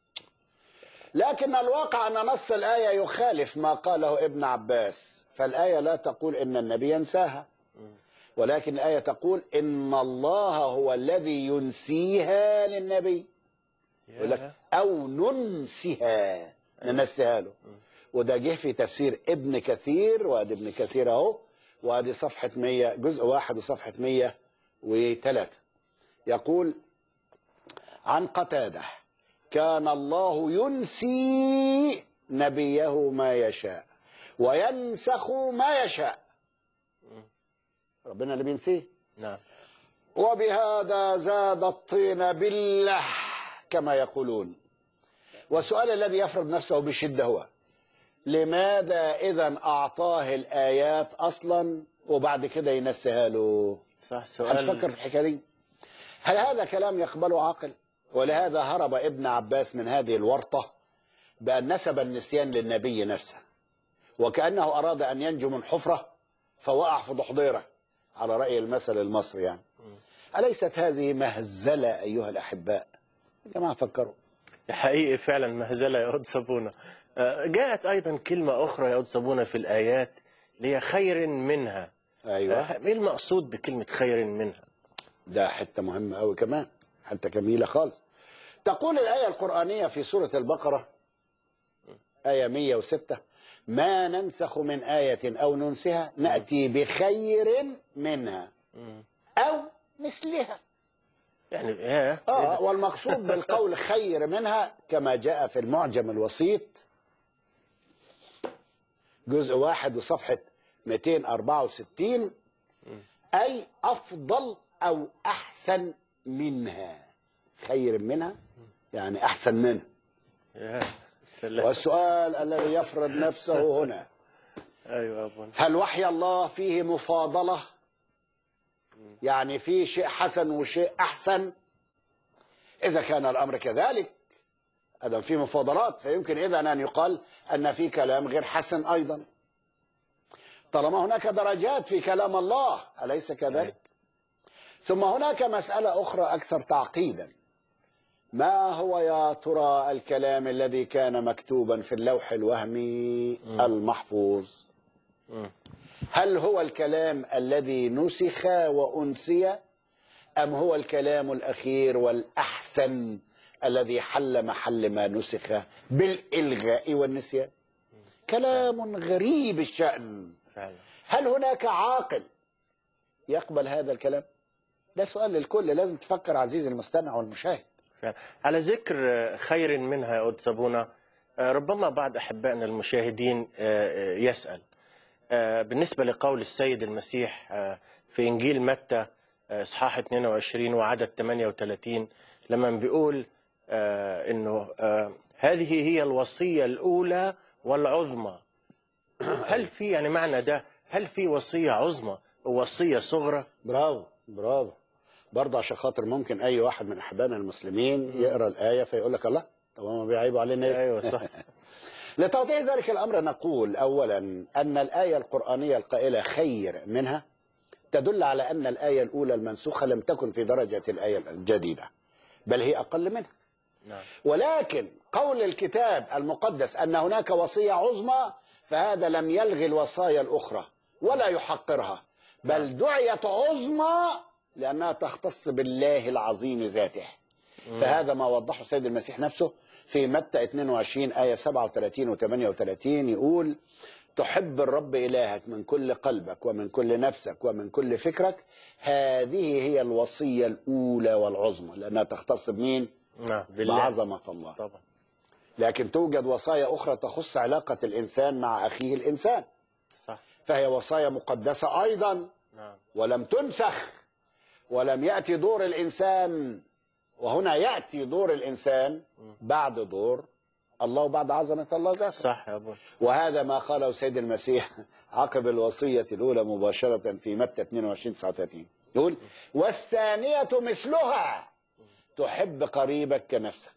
لكن الواقع أن نص الآية يخالف ما قاله ابن عباس، فالآية لا تقول إن النبي ينساها، ولكن الآية تقول إن الله هو الذي ينسيها للنبي. يقول لك أو ننسيها، ننسيها له. وده جه في تفسير ابن كثير، وادي ابن كثير اهو، وادي صفحة 100 جزء 1 وصفحة 103. يقول عن قتادة: كان الله ينسي نبيه ما يشاء وينسخ ما يشاء. ربنا اللي بينسيه. نعم. وبهذا زاد الطين بالله كما يقولون. والسؤال الذي يفرض نفسه بشدة هو: لماذا إذا أعطاه الآيات أصلا وبعد كده ينسيها له؟ صح، سؤال. هتفكر في الحكاية دي؟ هل هذا كلام يقبله عاقل؟ ولهذا هرب ابن عباس من هذه الورطة بأن نسب النسيان للنبي نفسه، وكأنه أراد أن ينجو من حفرة فوقع في ضحضيرة، على رأي المثل المصري يعني. أليست هذه مهزلة أيها الأحباء؟ يا جماعة فكروا. حقيقي فعلا مهزلة يا قدس أبونا. جاءت أيضا كلمة أخرى يا قدس أبونا في الآيات اللي هي خير منها. أيوة. إيه المقصود بكلمة خير منها؟ ده حتة مهمة أوي كمان، حتة جميلة خالص. تقول الآية القرآنية في سورة البقرة آية 106: ما ننسخ من آية أو ننسها نأتي بخير منها أو مثلها. يعني والمقصود بالقول خير منها كما جاء في المعجم الوسيط جزء 1 وصفحة 264، أي أفضل أو أحسن منها. خير منها يعني أحسن منها. والسؤال الذي يفرض نفسه هنا: أيوة أبونا، هل وحي الله فيه مفاضلة؟ يعني فيه شيء حسن وشيء أحسن؟ إذا كان الأمر كذلك، أدم فيه مفاضلات، فيمكن إذن أن يقال أن في كلام غير حسن أيضا، طالما هناك درجات في كلام الله، أليس كذلك؟ ثم هناك مسألة أخرى أكثر تعقيدا: ما هو يا ترى الكلام الذي كان مكتوبا في اللوح الوهمي المحفوظ؟ هل هو الكلام الذي نسخ وأنسي، أم هو الكلام الأخير والأحسن الذي حل محل ما نسخ بالإلغاء والنسيان؟ كلام غريب الشأن. هل هناك عاقل يقبل هذا الكلام؟ ده سؤال للكل، لازم تفكر عزيزي المستمع والمشاهد. على ذكر خير منها يا قدس أبونا، ربما بعض أحبائنا المشاهدين يسأل بالنسبة لقول السيد المسيح في إنجيل متى إصحاح 22 وعدد 38 لما بيقول إنه هذه هي الوصية الأولى والعظمى. هل في يعني معنى ده، هل في وصية عظمى ووصية صغرى؟ برافو برافو. برضه عشان خاطر ممكن أي واحد من أحبائنا المسلمين يقرأ الآية فيقول لك الله، طب هم بيعيبوا علينا إيه؟ أيوة صح. لتوضيح ذلك الأمر نقول أولا أن الآية القرآنية القائلة خير منها تدل على أن الآية الأولى المنسوخة لم تكن في درجة الآية الجديدة، بل هي أقل منها. نعم. ولكن قول الكتاب المقدس أن هناك وصية عظمى، فهذا لم يلغي الوصايا الأخرى ولا يحقرها، بل دعيت عظمى لأنها تختص بالله العظيم ذاته. فهذا ما وضحه السيد المسيح نفسه في متى 22 آية 37 و 38، يقول: تحب الرب إلهك من كل قلبك ومن كل نفسك ومن كل فكرك، هذه هي الوصية الأولى والعظمى، لأنها تختص بمين؟ بعظمة الله طبعا. لكن توجد وصايا أخرى تخص علاقة الإنسان مع أخيه الإنسان، صح. فهي وصايا مقدسة أيضا. نعم. ولم تنسخ، ولم يأتي دور الإنسان، وهنا يأتي دور الإنسان بعد دور الله وبعد عظمة الله ذاته. صح يا أبو. وهذا ما قاله السيد المسيح عقب الوصية الأولى مباشرة في متى 22:39، يقول: والثانية مثلها، تحب قريبك كنفسك.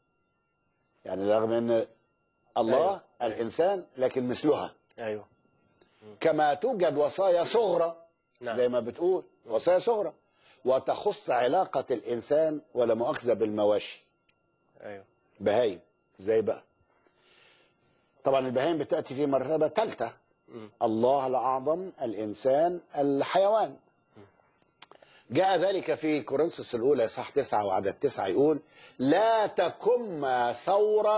يعني رغم أن الله الإنسان لكن مثلها. أيوه. كما توجد وصايا صغرى. نعم. زي ما بتقول وصايا صغرى وتخص علاقة الإنسان ولا مؤاخذة بالمواشي. أيوه. بهايم زي بقى. طبعا البهايم بتأتي في مرتبة ثالثة. الله الأعظم، الإنسان، الحيوان. جاء ذلك في كورنثوس الأولى صح 9 وعدد 9، يقول: لا تكم ثورا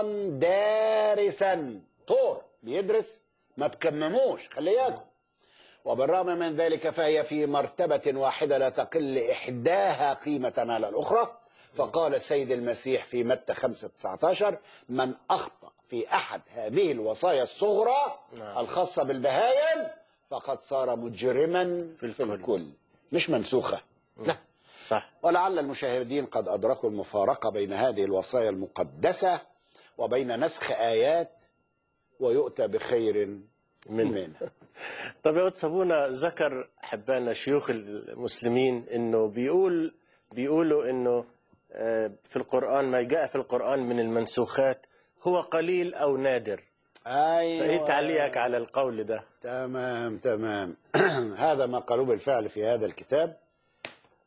دارسا. طور بيدرس ما تكمموش، خليكم. وبالرغم من ذلك فهي في مرتبة واحدة لا تقل إحداها قيمة على الأخرى. فقال السيد المسيح في متى 5:19: من أخطأ في أحد هذه الوصايا الصغرى الخاصة بالبهائم فقد صار مجرما في الكل. مش منسوخة، لا. صح. ولعل المشاهدين قد أدركوا المفارقة بين هذه الوصايا المقدسة وبين نسخ آيات ويؤتى بخير منها. طب يا قدس أبونا، ذكر أحبائنا شيوخ المسلمين إنه بيقولوا إنه في القرآن ما جاء في القرآن من المنسوخات هو قليل أو نادر. أيوة. فإيه تعليقك على القول ده؟ تمام. هذا ما قالوه بالفعل في هذا الكتاب.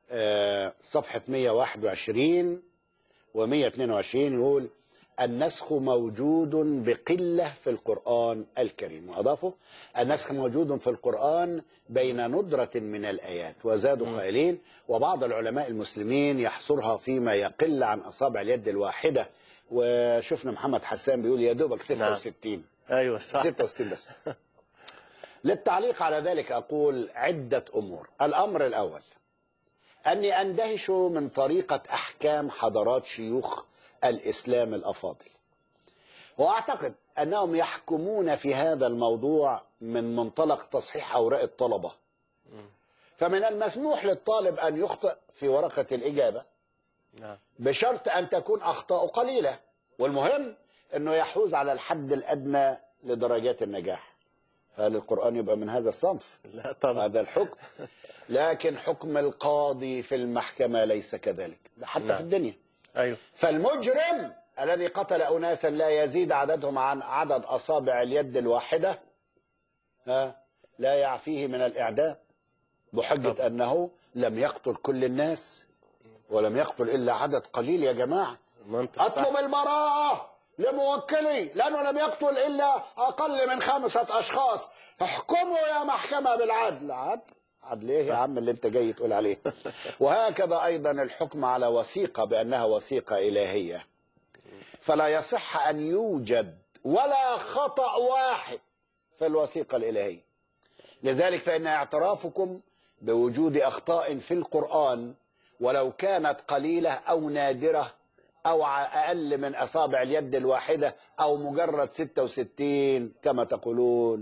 صفحة 121 و122 يقول النسخ موجود بقلة في القرآن الكريم، وأضافوا النسخ موجود في القرآن بين ندرة من الآيات، وزادوا قائلين وبعض العلماء المسلمين يحصرها فيما يقل عن أصابع اليد الواحدة. وشفنا محمد حسان بيقول يا دوبك 66. أيوة صح 66 بس. للتعليق على ذلك أقول عدة أمور. الأمر الأول أني أندهش من طريقة أحكام حضرات شيوخ الإسلام الأفاضل، وأعتقد أنهم يحكمون في هذا الموضوع من منطلق تصحيح أوراق الطلبة. فمن المسموح للطالب أن يخطئ في ورقة الإجابة بشرط أن تكون أخطاء قليلة، والمهم أنه يحوز على الحد الأدنى لدرجات النجاح. فهل القرآن يبقى من هذا الصنف؟ لا طبعا. هذا الحكم، لكن حكم القاضي في المحكمة ليس كذلك، حتى في الدنيا. أيوة. فالمجرم الذي قتل أناسا لا يزيد عددهم عن عدد أصابع اليد الواحدة لا يعفيه من الإعدام بحجة أنه لم يقتل كل الناس ولم يقتل إلا عدد قليل. يا جماعة أطلب البراءة لموكلي لأنه لم يقتل إلا أقل من 5 أشخاص. احكموا يا محكمة بالعدل. عدل ايه يا عم اللي انت جاي تقول عليه؟ وهكذا ايضا الحكم على وثيقة بانها وثيقة الهية، فلا يصح ان يوجد ولا خطأ واحد في الوثيقة الالهية. لذلك فان اعترافكم بوجود اخطاء في القرآن ولو كانت قليلة او نادرة او اقل من اصابع اليد الواحدة او مجرد 66 كما تقولون،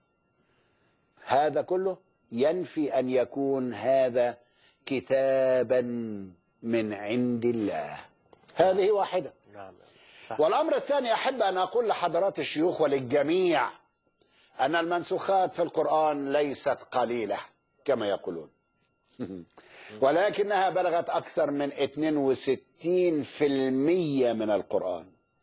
هذا كله ينفي أن يكون هذا كتابا من عند الله. هذه واحدة. والأمر الثاني أحب أن أقول لحضرات الشيوخ وللجميع أن المنسوخات في القرآن ليست قليلة كما يقولون ولكنها بلغت أكثر من 62% من القرآن.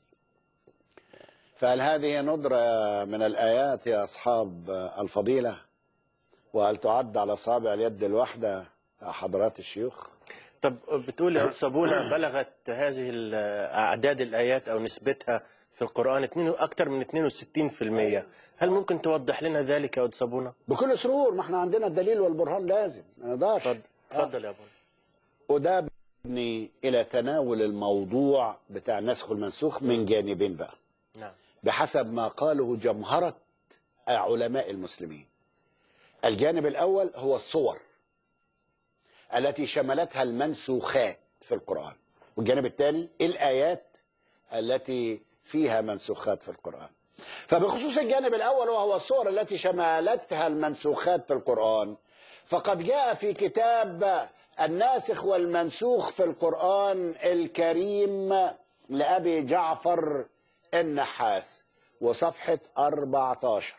فهل هذه ندرة من الآيات يا أصحاب الفضيلة؟ وهل تعد على صابع اليد الواحدة حضرات الشيوخ؟ طب بتقول يا صابونة بلغت هذه أعداد الآيات أو نسبتها في القرآن أكثر من 62%. هل ممكن توضح لنا ذلك يا صابونة؟ بكل سرور، ما احنا عندنا الدليل والبرهان لازم ما نقدرش. اتفضل يا أبونا. وده بيبني إلى تناول الموضوع بتاع النسخ والمنسوخ من جانبين بقى. نعم. بحسب ما قاله جمهرة علماء المسلمين. الجانب الأول هو الصور التي شملتها المنسوخات في القرآن، والجانب الثاني الآيات التي فيها منسوخات في القرآن. فبخصوص الجانب الأول وهو الصور التي شملتها المنسوخات في القرآن، فقد جاء في كتاب الناسخ والمنسوخ في القرآن الكريم لأبي جعفر النحاس وصفحة 14.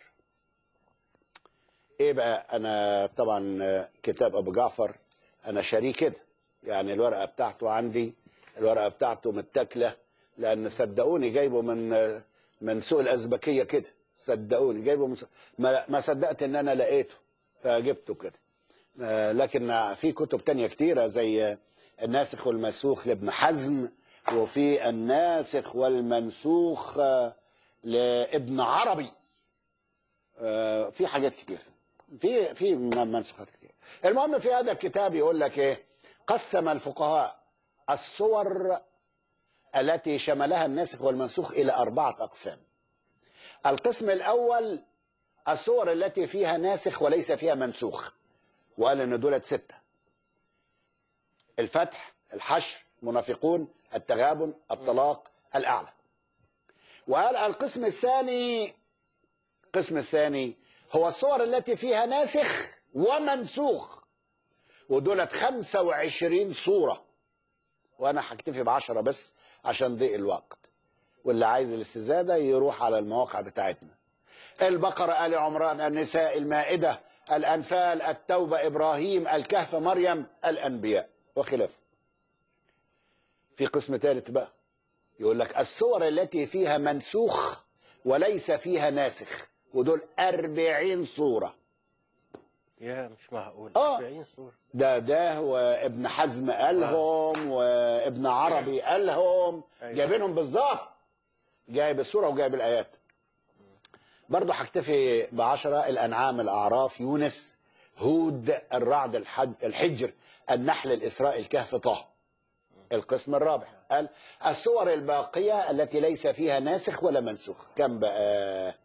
ايه بقى؟ انا طبعا كتاب ابو جعفر انا شاريه كده، يعني الورقه بتاعته عندي، الورقه بتاعته متاكله، لان صدقوني جايبه من سوق الازبكيه كده، صدقوني جايبه من ما صدقت ان انا لقيته فجبته كده. لكن في كتب تانية كتيره زي الناسخ والمنسوخ لابن حزم، وفي الناسخ والمنسوخ لابن عربي، في حاجات كتير، في منسوخات كتير. المهم في هذا الكتاب يقول لك ايه؟ قسم الفقهاء الصور التي شملها الناسخ والمنسوخ الى 4 اقسام. القسم الاول الصور التي فيها ناسخ وليس فيها منسوخ، وقال ان دولت 6: الفتح، الحشر، المنافقون، التغابن، الطلاق، الاعلى. وقال القسم الثاني هو الصور التي فيها ناسخ ومنسوخ، ودولت 25 صورة، وأنا هكتفي ب10 بس عشان ضيق الوقت، واللي عايز الاستزادة يروح على المواقع بتاعتنا: البقرة، آل عمران، النساء، المائدة، الأنفال، التوبة، إبراهيم، الكهف، مريم، الأنبياء وخلافه. في قسم ثالث بقى يقول لك الصور التي فيها منسوخ وليس فيها ناسخ، ودول 40 صورة. يا مش معقول 40 سورة. ده وابن حزم قالهم وابن عربي قالهم. جايبينهم بالظبط، جايب السورة وجايب الآيات. برضه هكتفي ب10: الأنعام، الأعراف، يونس، هود، الرعد، الحجر، النحل، الإسراء، الكهف، طه. القسم الرابع قال السور الباقية التي ليس فيها ناسخ ولا منسوخ. كم بقى؟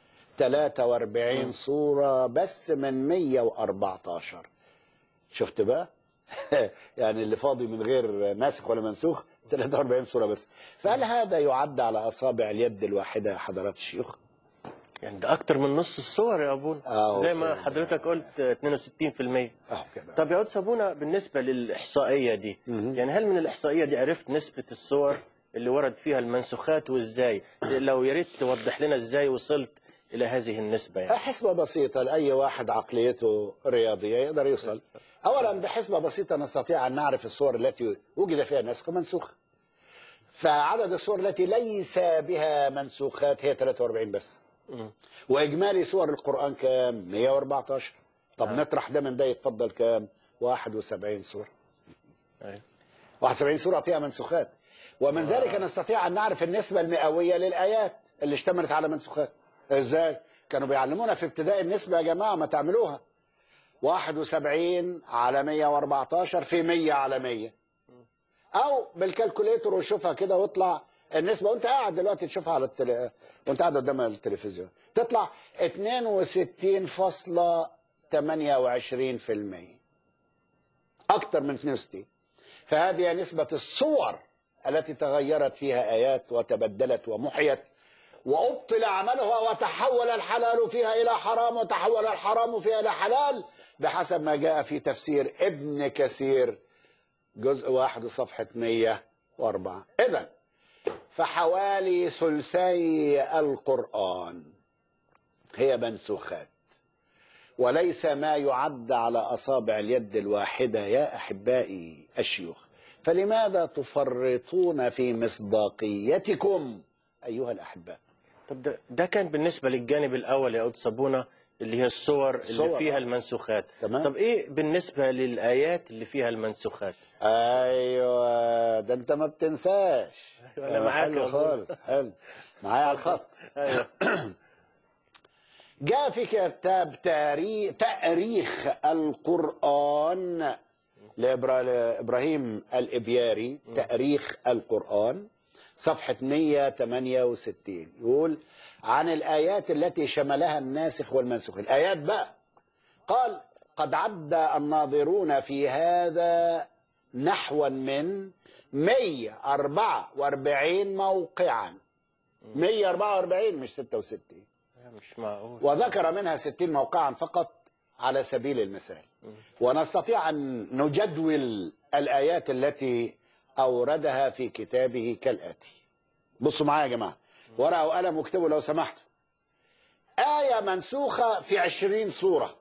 43 سورة بس من 114. شفت بقى؟ يعني اللي فاضي من غير ناسخ ولا منسوخ 43 سورة بس. فهل هذا يعد على أصابع اليد الواحدة يا حضرات الشيوخ؟ يعني ده أكتر من نص الصور يا أبونا. زي ما حضرتك قلت 62%. كده. طب يا قدس أبونا، بالنسبة للإحصائية دي يعني هل من الإحصائية دي عرفت نسبة الصور اللي ورد فيها المنسوخات وإزاي؟ لو يا ريت توضح لنا إزاي وصلت إلى هذه النسبة. يعني حسبة بسيطة لأي واحد عقليته رياضية يقدر يوصل. أولا بحسبة بسيطة نستطيع أن نعرف الصور التي وجد فيها نسخ ومنسوخ. فعدد الصور التي ليس بها منسوخات هي 43 بس. وإجمالي صور القرآن كام؟ 114. طب نطرح ده من ده يتفضل كام؟ 71 صورة. 71 صورة فيها منسوخات. ومن ذلك نستطيع أن نعرف النسبة المئوية للآيات اللي اشتملت على منسوخات. إزاي؟ كانوا بيعلمونا في ابتدائي النسبة يا جماعة، ما تعملوها. 71 على 114 في 100 على 100. أو بالكالكوليتر وشوفها كده واطلع النسبة وأنت قاعد دلوقتي تشوفها على وأنت قاعد قدام التلفزيون تطلع 62.28%. أكثر من 62. فهذه نسبة الصور التي تغيرت فيها آيات وتبدلت ومحيت وأبطل عملها وتحول الحلال فيها إلى حرام وتحول الحرام فيها إلى حلال بحسب ما جاء في تفسير ابن كثير جزء 1 صفحة 104. إذن فحوالي ثلثي القرآن هي منسوخات، وليس ما يعد على أصابع اليد الواحدة يا أحبائي الشيوخ. فلماذا تفرطون في مصداقيتكم أيها الأحباء؟ طب ده كان بالنسبة للجانب الأول يا قدس أبونا اللي هي الصور اللي فيها المنسوخات. تمام. طب إيه بالنسبة للآيات اللي فيها المنسوخات؟ أيوة، ده أنت ما بتنساش. أنا معاك حلو خالص. حلو معايا على الخط. أيوة. جاء في كتاب تاريخ القرآن لإبراهيم الإبياري، تاريخ القرآن صفحة 168، يقول عن الآيات التي شملها الناسخ والمنسوخ. الآيات بقى قال قد عد الناظرون في هذا نحوا من 144 موقعا. 144 مش 66. مش معقول. وذكر منها 60 موقعا فقط على سبيل المثال. ونستطيع أن نجدول الآيات التي أوردها في كتابه كالآتي. بصوا معايا يا جماعة، ورقة وقلم واكتبوا لو سمحتوا. آية منسوخة في 20 سورة،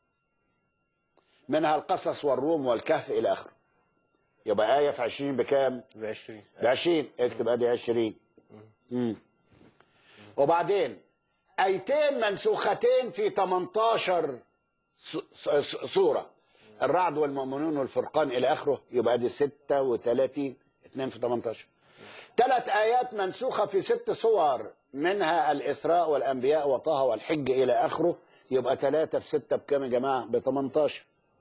منها القصص والروم والكهف إلى آخره. يبقى آية في 20 بكام؟ ب20. اكتب ادي 20. وبعدين آيتين منسوختين في 18 سورة، الرعد والمؤمنون والفرقان إلى آخره. يبقى دي 36. 2 في 18. 3 آيات منسوخة في 6 صور، منها الإسراء والأنبياء وطه والحج إلى آخره. يبقى 3 في 6 بكام يا جماعة؟ ب18.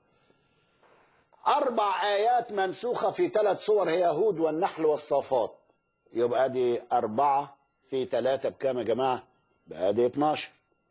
4 آيات منسوخة في 3 صور، هي هود والنحل والصافات. يبقى دي 4 في 3 بكام يا جماعة؟ بقى دي 12.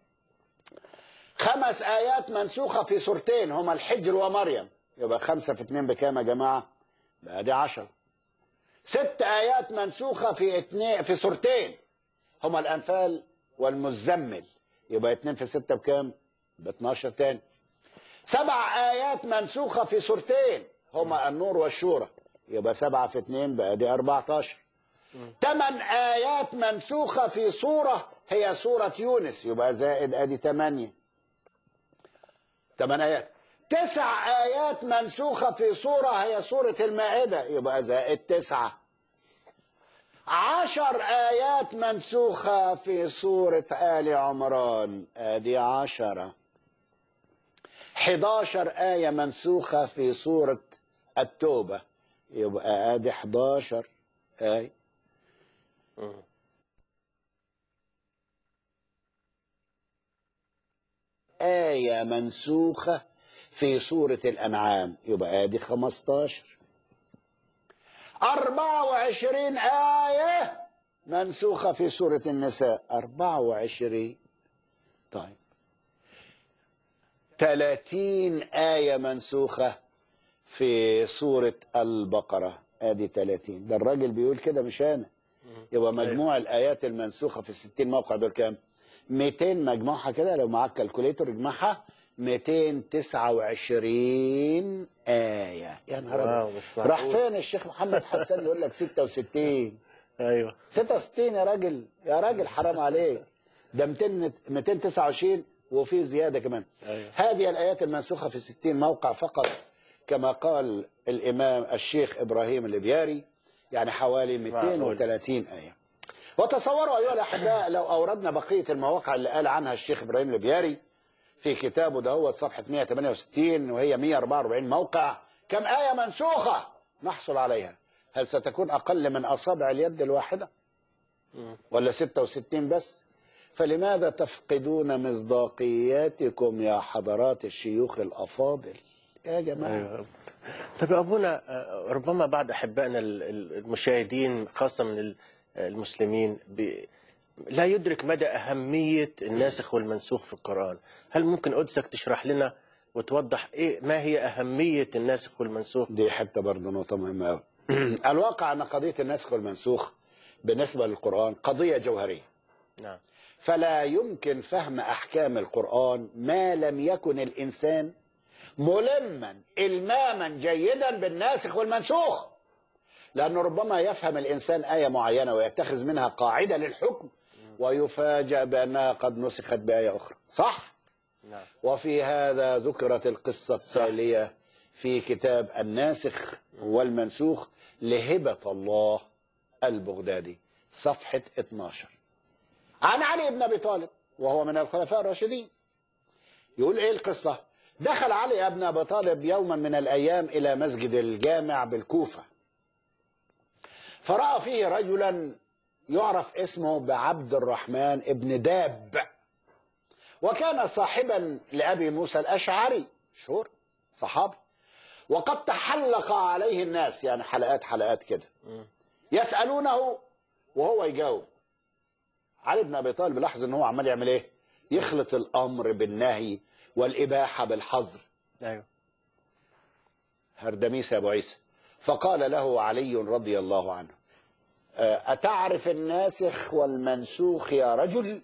5 آيات منسوخة في سورتين، هما الحجر ومريم. يبقى 5 في 2 بكام يا جماعة؟ بقى دي 10. 6 آيات منسوخة في سورتين، هما الأنفال والمزمل. يبقى 2 في 6 بكام؟ ب12 تاني. 7 آيات منسوخة في سورتين، هما النور والشورى. يبقى 7 في 2 بقى دي 14. 8 آيات منسوخة في سورة، هي سورة يونس. يبقى زائد ادي 8. 8 آيات. 9 آيات منسوخة في سورة، هي سورة المائدة. يبقى زائد 9. 10 آيات منسوخة في سورة آل عمران. ادي 10. 11 آية منسوخة في سورة التوبة، يبقى ادي 11 آية. آية منسوخة في سورة الأنعام، يبقى ادي 15. 24 آية منسوخة في سورة النساء، 24. طيب 30 آية منسوخة في سورة البقرة، ادي 30. ده الراجل بيقول كده مش انا. يبقى مجموع الآيات المنسوخة في 60 موقع دول كام؟ 200. مجموعها كده لو معاك كالكوليتور اجمعها، 229 آية. يا نهار أبيض، راح فين الشيخ محمد حسان يقول لك 66؟ ايوه 66 يا راجل، يا راجل حرام عليك. ده 229 وفي زيادة كمان. أيوة. هذه الآيات المنسوخة في 60 موقع فقط، كما قال الإمام الشيخ إبراهيم الإبياري، يعني حوالي 230 آية. وتصوروا أيها الأحباء لو أوردنا بقية المواقع اللي قال عنها الشيخ إبراهيم الإبياري في كتابه دهوت صفحة 168 وهي 144 موقع، كم آية منسوخة نحصل عليها؟ هل ستكون أقل من أصابع اليد الواحدة؟ ولا 66 بس؟ فلماذا تفقدون مصداقياتكم يا حضرات الشيوخ الأفاضل يا جماعة؟ أيوة. طب يا أبونا، ربما بعض أحبائنا المشاهدين خاصة من المسلمين لا يدرك مدى أهمية الناسخ والمنسوخ في القرآن. هل ممكن قدسك تشرح لنا وتوضح ما هي أهمية الناسخ والمنسوخ؟ دي حتى برضه نقطة مهمة أوي. الواقع أن قضية الناسخ والمنسوخ بالنسبة للقرآن قضية جوهرية. نعم. فلا يمكن فهم أحكام القرآن ما لم يكن الإنسان ملما إلماما جيدا بالناسخ والمنسوخ، لأنه ربما يفهم الإنسان آية معينة ويتخذ منها قاعدة للحكم ويفاجأ بأنها قد نسخت بآية أخرى. صح؟ نعم. وفي هذا ذكرت القصة التالية في كتاب الناسخ والمنسوخ لهبة الله البغدادي، صفحة 12، عن علي بن أبي طالب وهو من الخلفاء الراشدين. يقول إيه القصة؟ دخل علي بن أبي طالب يوما من الأيام إلى مسجد الجامع بالكوفة، فرأى فيه رجلا يعرف اسمه بعبد الرحمن ابن داب، وكان صاحبا لأبي موسى الأشعري، شهور صحابي، وقد تحلق عليه الناس، يعني حلقات حلقات كده، يسألونه وهو يجاوب. علي بن أبي طالب لاحظ ان هو عمال يعمل ايه؟ يخلط الأمر بالنهي والإباحة بالحظر. أيوة. هردميس يا أبو عيسى. فقال له علي رضي الله عنه: أتعرف الناسخ والمنسوخ يا رجل؟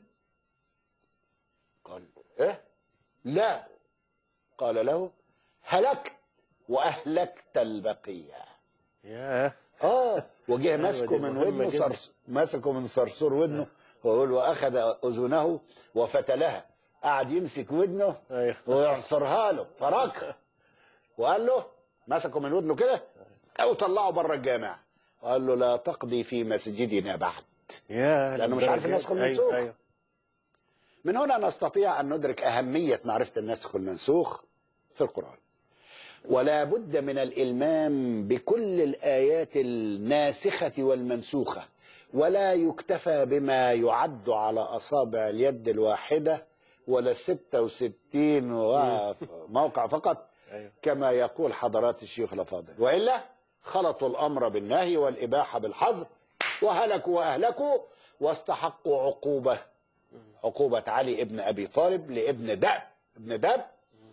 قال: إيه؟ لا. قال له: هلكت وأهلكت البقية. ياه. وجه مسكه من ودنه، مسكه من صرصور ودنه، ويقول: وأخذ أذنه وفتلها، قعد يمسك ودنه ويعصرها له فركها، وقال له، مسكه من ودنه كده أو طلعه بره الجامع، وقال له: لا تقضي في مسجدنا بعد، لأنه مش عارف الناسخ والمنسوخ. من هنا نستطيع أن ندرك أهمية معرفة الناسخ والمنسوخ في القرآن، ولا بد من الإلمام بكل الآيات الناسخة والمنسوخة، ولا يكتفى بما يعد على أصابع اليد الواحدة ولا 66 موقع فقط كما يقول حضرات الشيوخ الأفاضل، وإلا خلطوا الأمر بالنهي والإباحة بالحظر وهلكوا وأهلكوا واستحقوا عقوبة علي ابن أبي طالب لابن داب.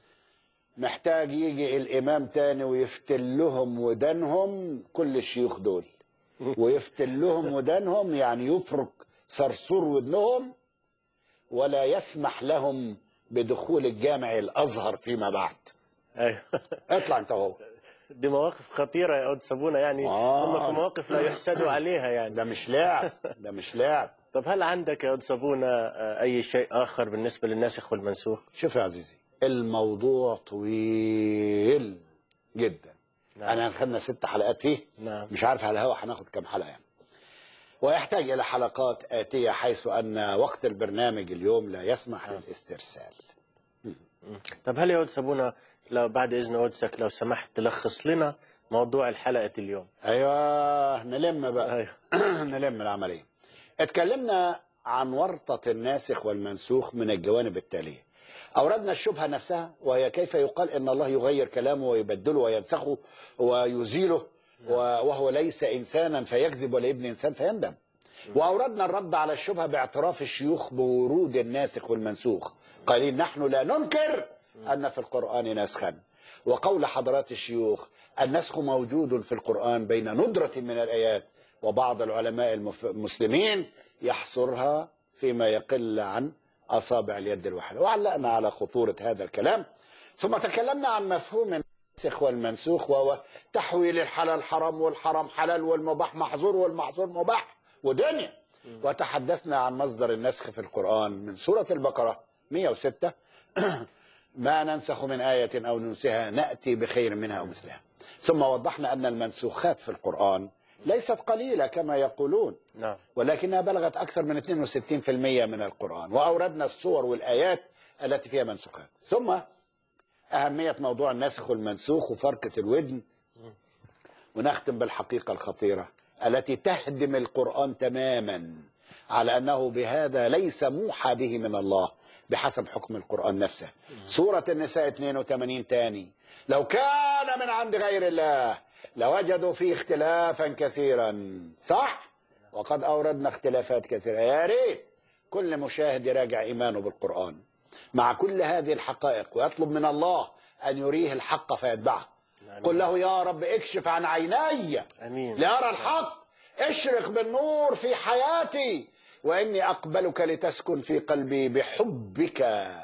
محتاج يجي الإمام تاني ويفتل لهم ودانهم، كل الشيوخ دول، ويفتل لهم ودانهم، يعني يفرك صرصور ودنهم، ولا يسمح لهم بدخول الجامع الأزهر فيما بعد. أيوة. اطلع انت وهو. دي مواقف خطيرة يا قدس أبونا، يعني هم في مواقف لا يحسدوا عليها يعني. ده مش لعب، ده مش لعب. طب هل عندك يا قدس أبونا أي شيء آخر بالنسبة للناسخ والمنسوخ؟ شوف يا عزيزي، الموضوع طويل جدا. نعم. أنا خدنا 6 حلقات فيه. نعم. مش عارف على الهوا هناخد كم حلقة يعني، ويحتاج إلى حلقات آتية، حيث أن وقت البرنامج اليوم لا يسمح للاسترسال. طب هل يا قدس أبونا لو بعد إذن قدسك لو سمحت تلخص لنا موضوع الحلقة اليوم؟ أيوة نلم بقى. أيوة. نلم العملية. اتكلمنا عن ورطة الناسخ والمنسوخ من الجوانب التالية. أوردنا الشبهة نفسها، وهي كيف يقال إن الله يغير كلامه ويبدله وينسخه ويزيله وهو ليس إنسانا فيكذب ولا ابن إنسان فيندم. وأوردنا الرد على الشبهة باعتراف الشيوخ بورود الناسخ والمنسوخ، قائلين نحن لا ننكر أن في القرآن نسخا، وقول حضرات الشيوخ النسخ موجود في القرآن بين ندرة من الآيات، وبعض العلماء المسلمين يحصرها فيما يقل عن أصابع اليد الواحدة. وعلقنا على خطورة هذا الكلام. ثم تكلمنا عن مفهوم الناسخ والمنسوخ، وهو تحويل الحلال حرام والحرام حلال والمباح محظور والمحظور مباح ودنيا. وتحدثنا عن مصدر النسخ في القرآن من سورة البقرة 106 ما ننسخ من آية أو ننسها نأتي بخير منها أو مثلها. ثم وضحنا أن المنسوخات في القرآن ليست قليلة كما يقولون، ولكنها بلغت أكثر من 62% من القرآن. وأوردنا الصور والآيات التي فيها منسوخات. ثم أهمية موضوع الناسخ والمنسوخ وفرقة الودن. ونختم بالحقيقة الخطيرة التي تهدم القرآن تماما على أنه بهذا ليس موحى به من الله بحسب حكم القرآن نفسه. سورة النساء 82 تاني، لو كان من عند غير الله لوجدوا فيه اختلافا كثيرا. صح؟ وقد أوردنا اختلافات كثيرة. يا ريت كل مشاهد يراجع إيمانه بالقرآن مع كل هذه الحقائق ويطلب من الله أن يريه الحق فيتبعه. قل له يا رب اكشف عن عيني لأرى الحق، اشرق بالنور في حياتي، وإني أقبلك لتسكن في قلبي بحبك.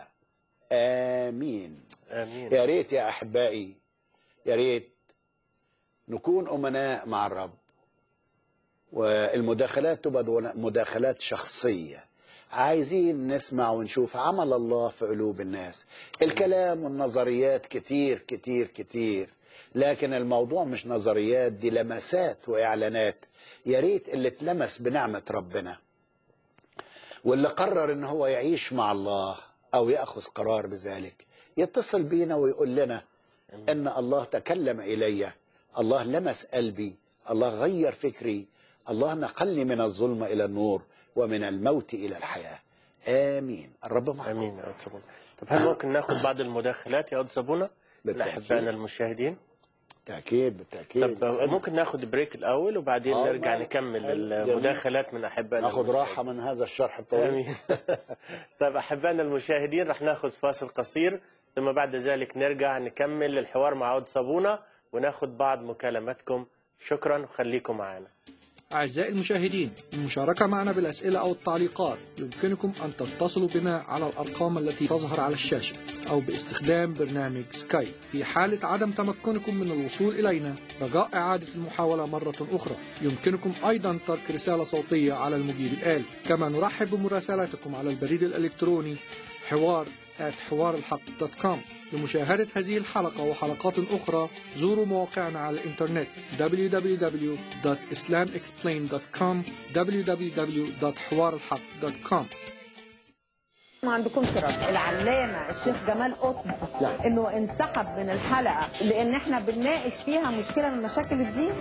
آمين. آمين. يا ريت يا أحبائي، يا ريت نكون أمناء مع الرب، والمداخلات تبقى مداخلات شخصية. عايزين نسمع ونشوف عمل الله في قلوب الناس. الكلام والنظريات كتير كتير كتير، لكن الموضوع مش نظريات، دي لمسات وإعلانات. يا ريت اللي اتلمس بنعمة ربنا واللي قرر ان هو يعيش مع الله او يأخذ قرار بذلك يتصل بينا ويقول لنا ان الله تكلم الي، الله لمس قلبي، الله غير فكري، الله نقلني من الظلمة الى النور ومن الموت الى الحياة. امين. الرب معكم. امين يا قدس أبونا. طب هل ممكن ناخذ بعض المداخلات يا قدس أبونا لأحبائنا المشاهدين؟ بالتأكيد بالتأكيد. طب ممكن ناخذ بريك الأول وبعدين نرجع نكمل المداخلات من أحبائنا. ناخذ راحة من هذا الشرح الطويل. آمين. طيب أحبائنا المشاهدين رح ناخذ فاصل قصير، ثم بعد ذلك نرجع نكمل الحوار مع قدس أبونا وناخذ بعض مكالماتكم. شكرا وخليكم معنا. أعزائي المشاهدين، المشاركة معنا بالأسئلة أو التعليقات يمكنكم أن تتصلوا بنا على الأرقام التي تظهر على الشاشة أو باستخدام برنامج سكايب. في حالة عدم تمكنكم من الوصول إلينا رجاء إعادة المحاولة مرة أخرى، يمكنكم أيضا ترك رسالة صوتية على المجيب الآلي. كما نرحب بمراسلاتكم على البريد الإلكتروني حوار@حوارالحق.com. لمشاهدة هذه الحلقة وحلقات أخرى زوروا مواقعنا على الإنترنت www.islamexplained.com www.حوارالحق.com. ما عندكمش رد. العلامة الشيخ جمال قطب انه انسحب من الحلقة لان احنا بنناقش فيها مشكلة من مشاكل الدين.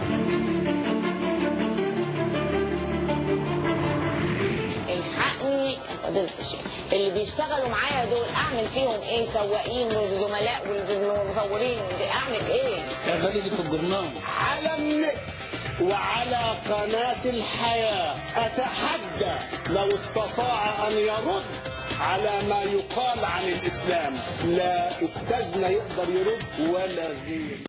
الحقني فضيلة الشيخ، اللي بيشتغلوا معايا دول اعمل فيهم ايه؟ سواقين وزملاء والمصورين اعمل ايه؟ شغالين في الجرنان على النت وعلى قناة الحياة. أتحدى لو استطاع أن يرد على ما يقال عن الإسلام. لا أستاذنا يقدر يرد ولا غير.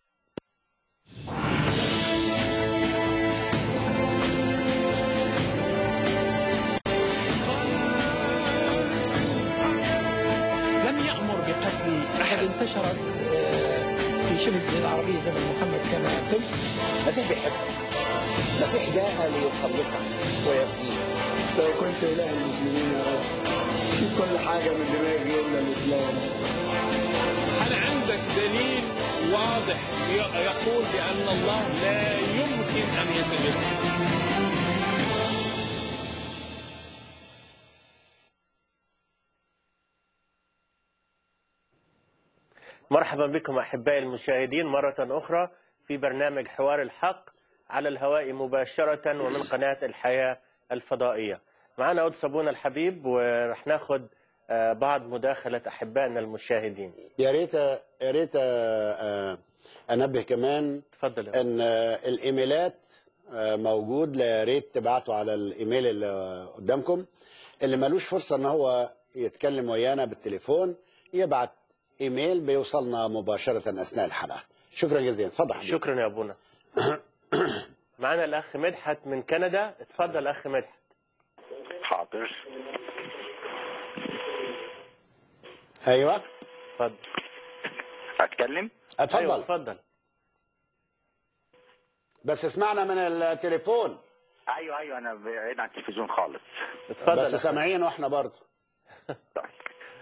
لم يأمر بقتل أحد. انتشرت في شبه الجزيرة العربية زمن محمد كما قلت. المسيح بيحبك، المسيح جاء ليخلصك ويفديك. لو كنت إله المسلمين يا رب في كل حاجة من دماغي إلا الإسلام. هل عندك دليل واضح يقول بأن الله لا يمكن أن يتجسد؟ مرحبا بكم أحبائي المشاهدين مرة أخرى في برنامج حوار الحق على الهواء مباشرة ومن قناة الحياة الفضائية. معنا قدس أبونا الحبيب ورح ناخد بعض مداخلة أحبائنا المشاهدين. يا ريت أنبه كمان تفضل أن الإيميلات موجود، يا ريت تبعتوا على الإيميل اللي قدامكم. اللي ملوش فرصة أن هو يتكلم ويانا بالتليفون يبعت إيميل بيوصلنا مباشرة أثناء الحلقة. شكرا جزيلا. اتفضل حبيبي. شكرا يا أبونا. معنا الأخ مدحت من كندا. اتفضل أخ مدحت. حاضر. أيوة اتفضل. أتكلم؟ اتفضل. أيوة اتفضل. بس اسمعنا من التليفون. أيوة أنا بعيد عن التلفزيون خالص. اتفضل. بس سامعين واحنا برضه. طيب.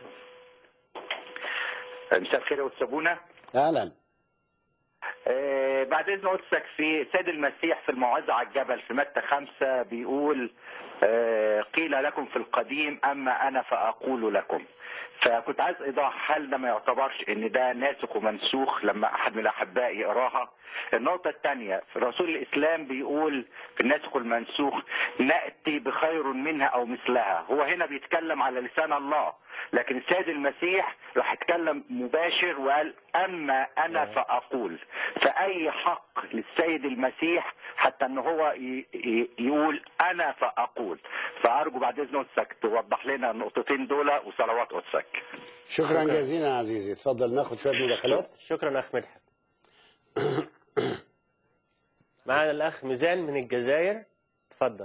مساء الخير يا وتسابونا. أهلا. بعد إذن قدسك، في سيد المسيح في الموعظة على الجبل في متى 5 بيقول قيل لكم في القديم أما أنا فأقول لكم. فكنت عايز إيضاح، هل ده ما يعتبرش إن ده ناسخ ومنسوخ لما أحد من الأحباء يقراها؟ النقطة الثانية، في رسول الإسلام بيقول في الناسخ والمنسوخ نأتي بخير منها أو مثلها. هو هنا بيتكلم على لسان الله، لكن السيد المسيح راح يتكلم مباشر وقال أما أنا فأقول. فأي حق للسيد المسيح حتى أنه هو يقول أنا فأقول؟ فأرجو بعد إذن قدسك توضح لنا النقطتين دول وصلوات قدسك. شكرا جزيلا عزيزي. اتفضل ناخد شوية مداخلات. شكرا أخ مدحت. معنا الأخ ميزان من الجزائر. تفضل.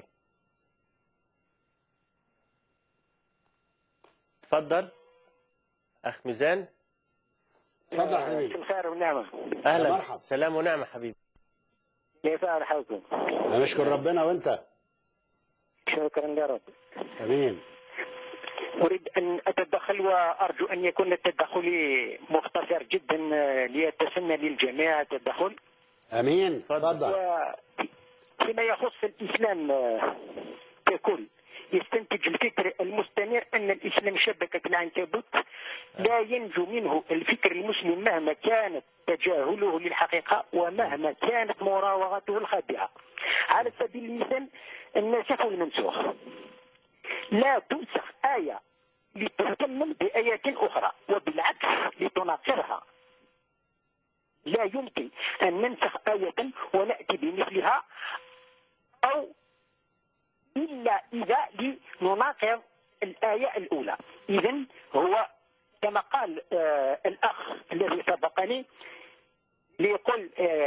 تفضل أخ ميزان. تفضل حبيبي. الخير والنعمة. أهلا. مرحبا. سلام ونعمة حبيبي. كيف حالكم؟ نشكر ربنا وأنت. شكرا يا رب. أمين. أريد أن أتدخل وأرجو أن يكون تدخلي مختصر جدا ليتسنى للجميع التدخل. أمين. تفضل. فيما يخص الإسلام ككل، يستنتج الفكر المستمر أن الإسلام شبكة العنكبوت لا ينجو منه الفكر المسلم مهما كانت تجاهله للحقيقة ومهما كانت مراوغته الخاطئة. على سبيل المثال الناسخ والمنسوخ، لا تنسخ آية لتكمل بآيات أخرى وبالعكس لتناقضها. لا يمكن أن ننسخ آية ونأتي بمثلها أو إلا إذا لنناقض الآية الأولى. إذن هو كما قال الأخ الذي سبقني ليقول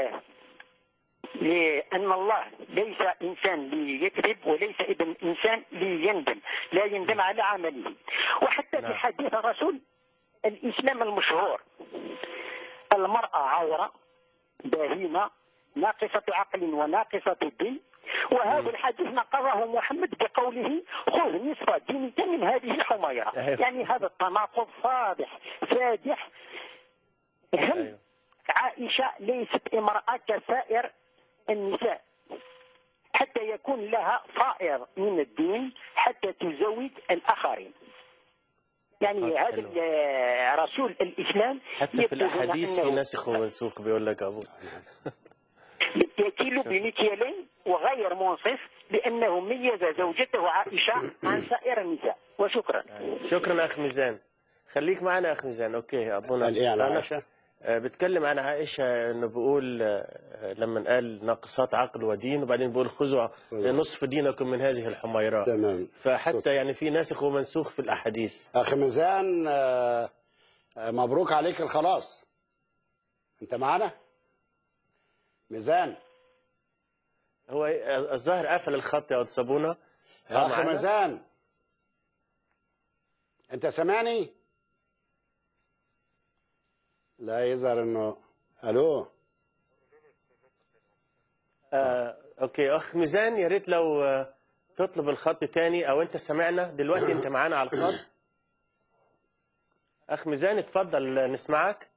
لأن الله ليس إنسان ليكذب وليس ابن إنسان ليندم، لا يندم على عمله. وحتى في حديث الرسول الإسلام المشهور، المرأة عورة بهيمة ناقصة عقل وناقصة دين، وهذا الحديث نقره محمد بقوله خذ نصف دينك من هذه الحميرة. يعني هذا التناقض فاضح فادح. هم عائشة ليست امرأة كسائر النساء حتى يكون لها فائض من الدين حتى تزوج الآخرين. يعني هذا رسول الإسلام حتى في الأحاديث في ناسخ ومنسوخ بيقول لك أبو يكيل بمكيالين وغير منصف لأنه ميز زوجته عائشة عن سائر النساء. وشكرا. شكرا أخ ميزان. خليك معنا أخ ميزان. أوكي أبونا. عائشة بتكلم عن عائشة إنه بيقول لما قال ناقصات عقل ودين وبعدين بيقول خذوا نصف دينكم من هذه الحميرات. تمام. فحتى يعني في ناسخ ومنسوخ في الأحاديث. أخ ميزان مبروك عليك الخلاص. أنت معنا؟ ميزان. هو الظاهر قفل الخط يا أستاذ صابونة. يا أخ ميزان أنت سامعني؟ لا يظهر إنه ألو. أوكي أخ ميزان، يا ريت لو تطلب الخط تاني أو أنت سمعنا دلوقتي، أنت معانا على الخط. أخ ميزان اتفضل نسمعك.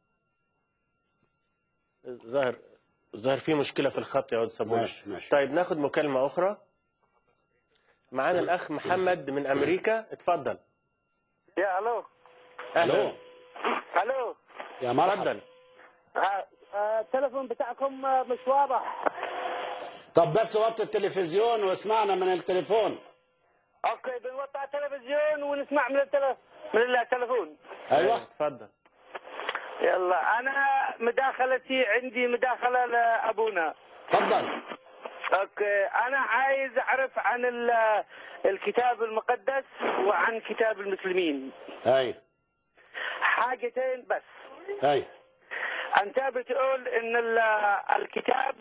ظاهر في مشكلة في الخط يا أستاذ صابونة. ماشي. طيب ناخد مكالمة أخرى. معانا الأخ محمد من أمريكا. اتفضل. يا ألو. أهلا. ألو. يا مرحبا. اتفضل. التلفون بتاعكم مش واضح. طب بس وطي التلفزيون واسمعنا من التليفون. اوكي بنوطي التلفزيون ونسمع من التلفون. ايوه اتفضل. يلا انا عندي مداخله لابونا. اتفضل. اوكي انا عايز اعرف عن الكتاب المقدس وعن كتاب المسلمين. ايوه. حاجتين بس. ايوه. انت بتقول ان الكتاب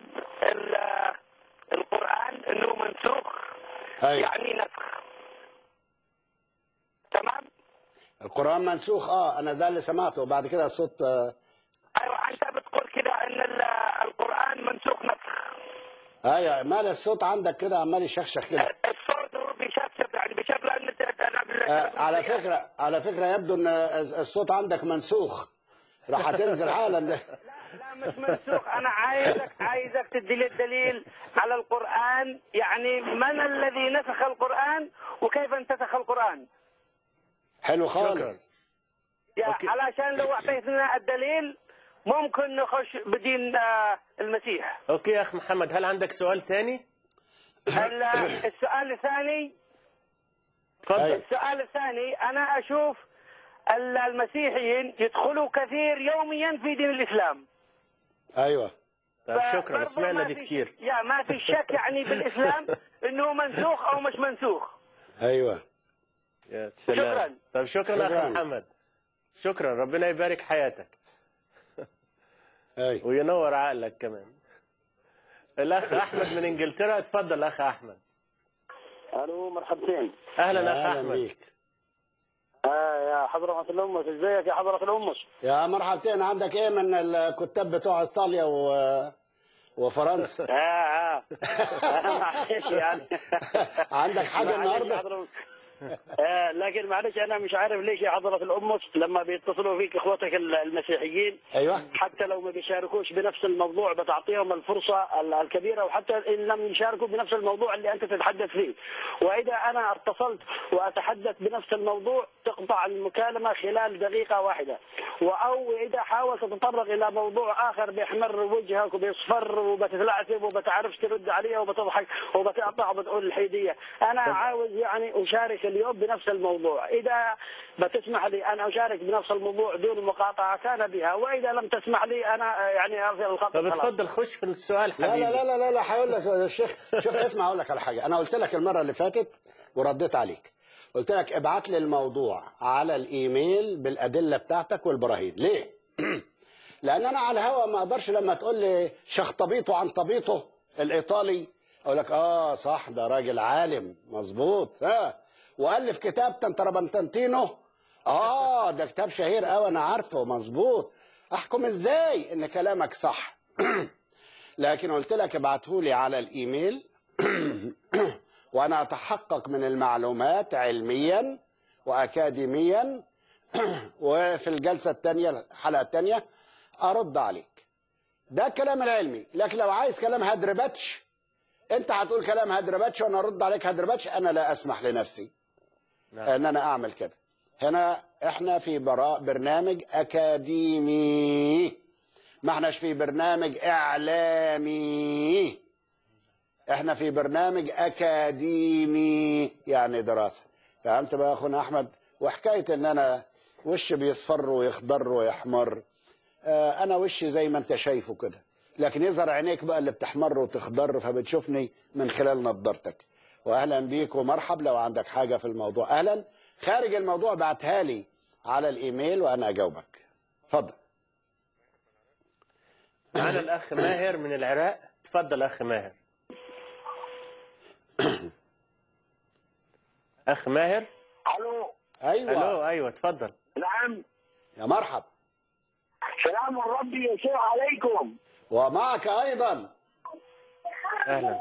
القرآن انه منسوخ. أيوة. يعني نسخ. تمام. القرآن منسوخ انا ده اللي سمعته وبعد كده الصوت ايوه انت بتقول كده ان القرآن منسوخ نسخ. ايوه مال الصوت عندك كده عمال يشخشخ كده. الصوت بيشخشخ يعني بشكل على فكرة يبدو ان الصوت عندك منسوخ. راح تنزل حالا. لا مش منسوخ. انا عايزك تدي لي الدليل على القرآن، يعني من الذي نسخ القرآن وكيف انتسخ القرآن. حلو خالص. علشان لو اعطيتنا الدليل ممكن نخش بدين المسيح. اوكي يا اخ محمد، هل عندك سؤال ثاني؟ السؤال الثاني. تفضل. السؤال الثاني انا اشوف المسيحيين يدخلوا كثير يوميا في دين الاسلام. ايوه. طيب شكرا، سمعنا دي كثير. ما في شك يعني بالاسلام انه منسوخ او مش منسوخ. ايوه. يا سلام. شكرا. طيب شكرا اخ محمد. شكرا، ربنا يبارك حياتك. ايوه. وينور عقلك كمان. الاخ احمد من انجلترا، اتفضل اخ احمد. الو مرحبتين. اهلا اخ احمد. يا حضرة الأمس، ازيك يا حضرة الأمس؟ يا مرحبتين. عندك ايه من الكتاب بتوع ايطاليا وفرنسا؟ معلش يعني. عندك حاجة النهارده؟ لكن معلش انا مش عارف ليش يا حضرة الأمس لما بيتصلوا فيك اخوتك المسيحيين، ايوه، حتى لو ما بيشاركوش بنفس الموضوع بتعطيهم الفرصة الكبيرة، وحتى ان لم يشاركوا بنفس الموضوع اللي انت تتحدث فيه، واذا انا اتصلت واتحدث بنفس الموضوع تقطع المكالمة خلال دقيقة واحدة، او اذا حاولت تتطرق الى موضوع اخر بيحمر وجهك وبيصفر وبتتلعثم وبتعرفش ترد عليه وبتضحك وبتقطع وبتقول الحيدية. انا عاوز يعني اشارك اليوم بنفس الموضوع، إذا بتسمح لي أنا أشارك بنفس الموضوع دون مقاطعة كان بها، وإذا لم تسمح لي أنا يعني أرسل الخط. طب اتفضل خش في السؤال حبيبي. لا لا لا لا لا هقول لك يا شيخ. شوف اسمع أقول لك على حاجة. أنا قلت لك المرة اللي فاتت ورديت عليك، قلت لك ابعت لي الموضوع على الإيميل بالأدلة بتاعتك والبراهين. ليه؟ لأن أنا على الهوا ما أقدرش لما تقول لي شخطبيطه عن طبيطه الإيطالي أقول لك صح ده راجل عالم مظبوط وألف كتاب تنتربنتنتينو ده كتاب شهير قوي انا عارفه مظبوط. احكم ازاي ان كلامك صح؟ لكن قلت لك ابعتهولي على الايميل وانا اتحقق من المعلومات علميا واكاديميا وفي الجلسه الثانيه الحلقه الثانيه ارد عليك. ده الكلام العلمي. لكن لو عايز كلام هدربتش انت هتقول كلام هدربتش وانا ارد عليك هدربتش، انا لا اسمح لنفسي ان انا اعمل كده. هنا احنا في برنامج اكاديمي، ما احناش في برنامج اعلامي، احنا في برنامج اكاديمي يعني دراسة. فهمت بقى يا اخونا احمد؟ وحكاية ان انا وشي بيصفر ويخضر ويحمر، انا وشي زي ما انت شايفه كده، لكن يظهر عينيك بقى اللي بتحمر وتخضر فبتشوفني من خلال نظارتك. واهلا بيك ومرحب. لو عندك حاجة في الموضوع اهلا، خارج الموضوع بعتها لي على الايميل وانا اجاوبك. اتفضل. معنا الاخ ماهر من العراق، اتفضل اخ ماهر. اخ ماهر. الو. ايوه اتفضل. نعم يا مرحب. سلام الرب يسوع عليكم. ومعك ايضا. اهلا.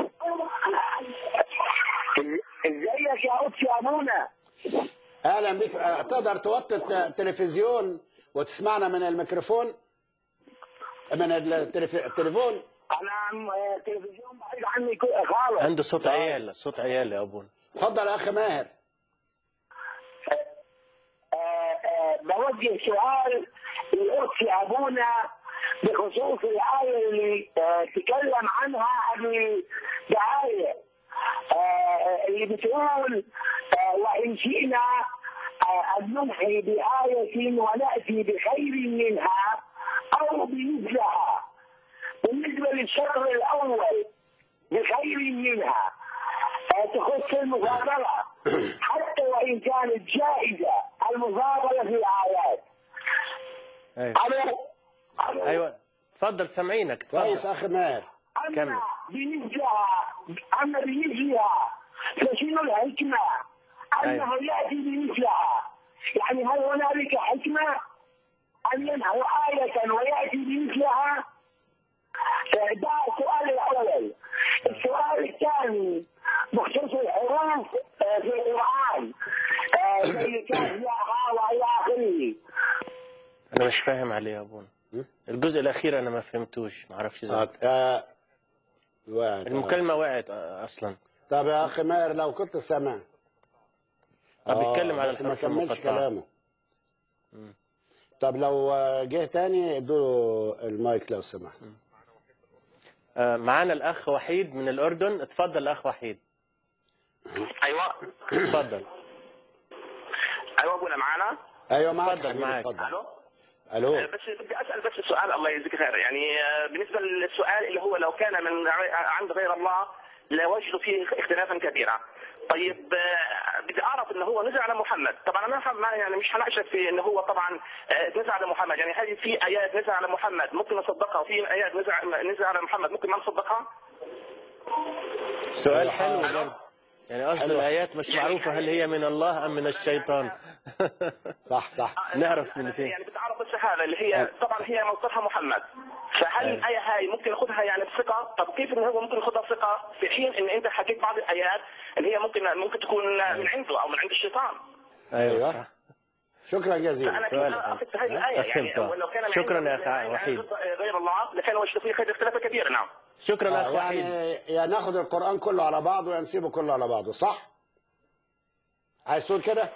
ازيك يا قدس يا ابونا؟ اهلا بك. تقدر توطي التلفزيون وتسمعنا من الميكروفون من التليفون؟ انا التلفزيون بعيد عني خالص. عنده صوت عيال، صوت عيال يا ابونا. اتفضل يا اخ ماهر. بوجه سؤال للأخت أبونا بخصوص الآية اللي تكلم عنها قبل دقايق، اللي بتقول وإن شئنا أن نمحي بآية ونأتي بخير منها أو بمثلها. بالنسبة للشرط الأول بخير منها تخص المفاضلة، حتى وإن كانت جائزة المفاضلة في الآيات. ايوه اتفضل سامعينك. كويس اخي ماهر. كمل. أما بمثلها فشنو الحكمة أنه يأتي بمثلها؟ يعني هل هنالك حكمة أن ينهوا آية ويأتي بمثلها؟ ده السؤال الأول. السؤال الثاني بخصوص الحروف في القرآن زي كاف يا ها وإلى آخره. أنا مش فاهم عليه يا أبونا. الجزء الأخير أنا ما فهمتوش، ما أعرفش إزاي. المكالمة وقعت أصلا. طب يا أخي ماهر لو كنت سامع. بيتكلم على الحروف المقطعة. ما كملش كلامه. طب لو جه تاني ادوا المايك لو سمح. معانا الأخ وحيد من الأردن. اتفضل الأخ وحيد. أيوة اتفضل. أيوة أبونا معانا؟ أيوة معك. اتفضل معك. ألو. بس بدي أسأل بس السؤال الله يجزيك خير، يعني بالنسبة للسؤال اللي هو لو كان من عند غير الله لوجدوا فيه اختلافا كبيرا. طيب بدي اعرف انه هو نزل على محمد، طبعا انا ما يعني مش هناقشك في انه هو طبعا نزل على محمد، يعني هذه في ايات نزل على محمد ممكن نصدقها وفي ايات نزل على محمد ممكن ما نصدقها؟ سؤال حلو برضه. يعني اصل الايات مش معروفه هل هي من الله ام من الشيطان. صح نعرف من فين. يعني بدي اعرف بس هذا اللي هي طبعا هي موصفها محمد، فهل الآية هاي ممكن ناخذها يعني بثقة؟ طب كيف انه هو ممكن ياخذها بثقة في حين ان انت حكيت بعض الآيات اللي هي ممكن تكون من عنده او من عند الشيطان؟ ايوه صح. شكرا جزيلا. سؤال يعني لو كان شكرا يا اخي وحيد. غير الله لكان وجدوا فيه اختلاف كبير. نعم شكرا اخ وحيد. يعني ناخذ القرآن كله على بعضه ونسيبه كله على بعضه، صح؟ عايز تقول كده؟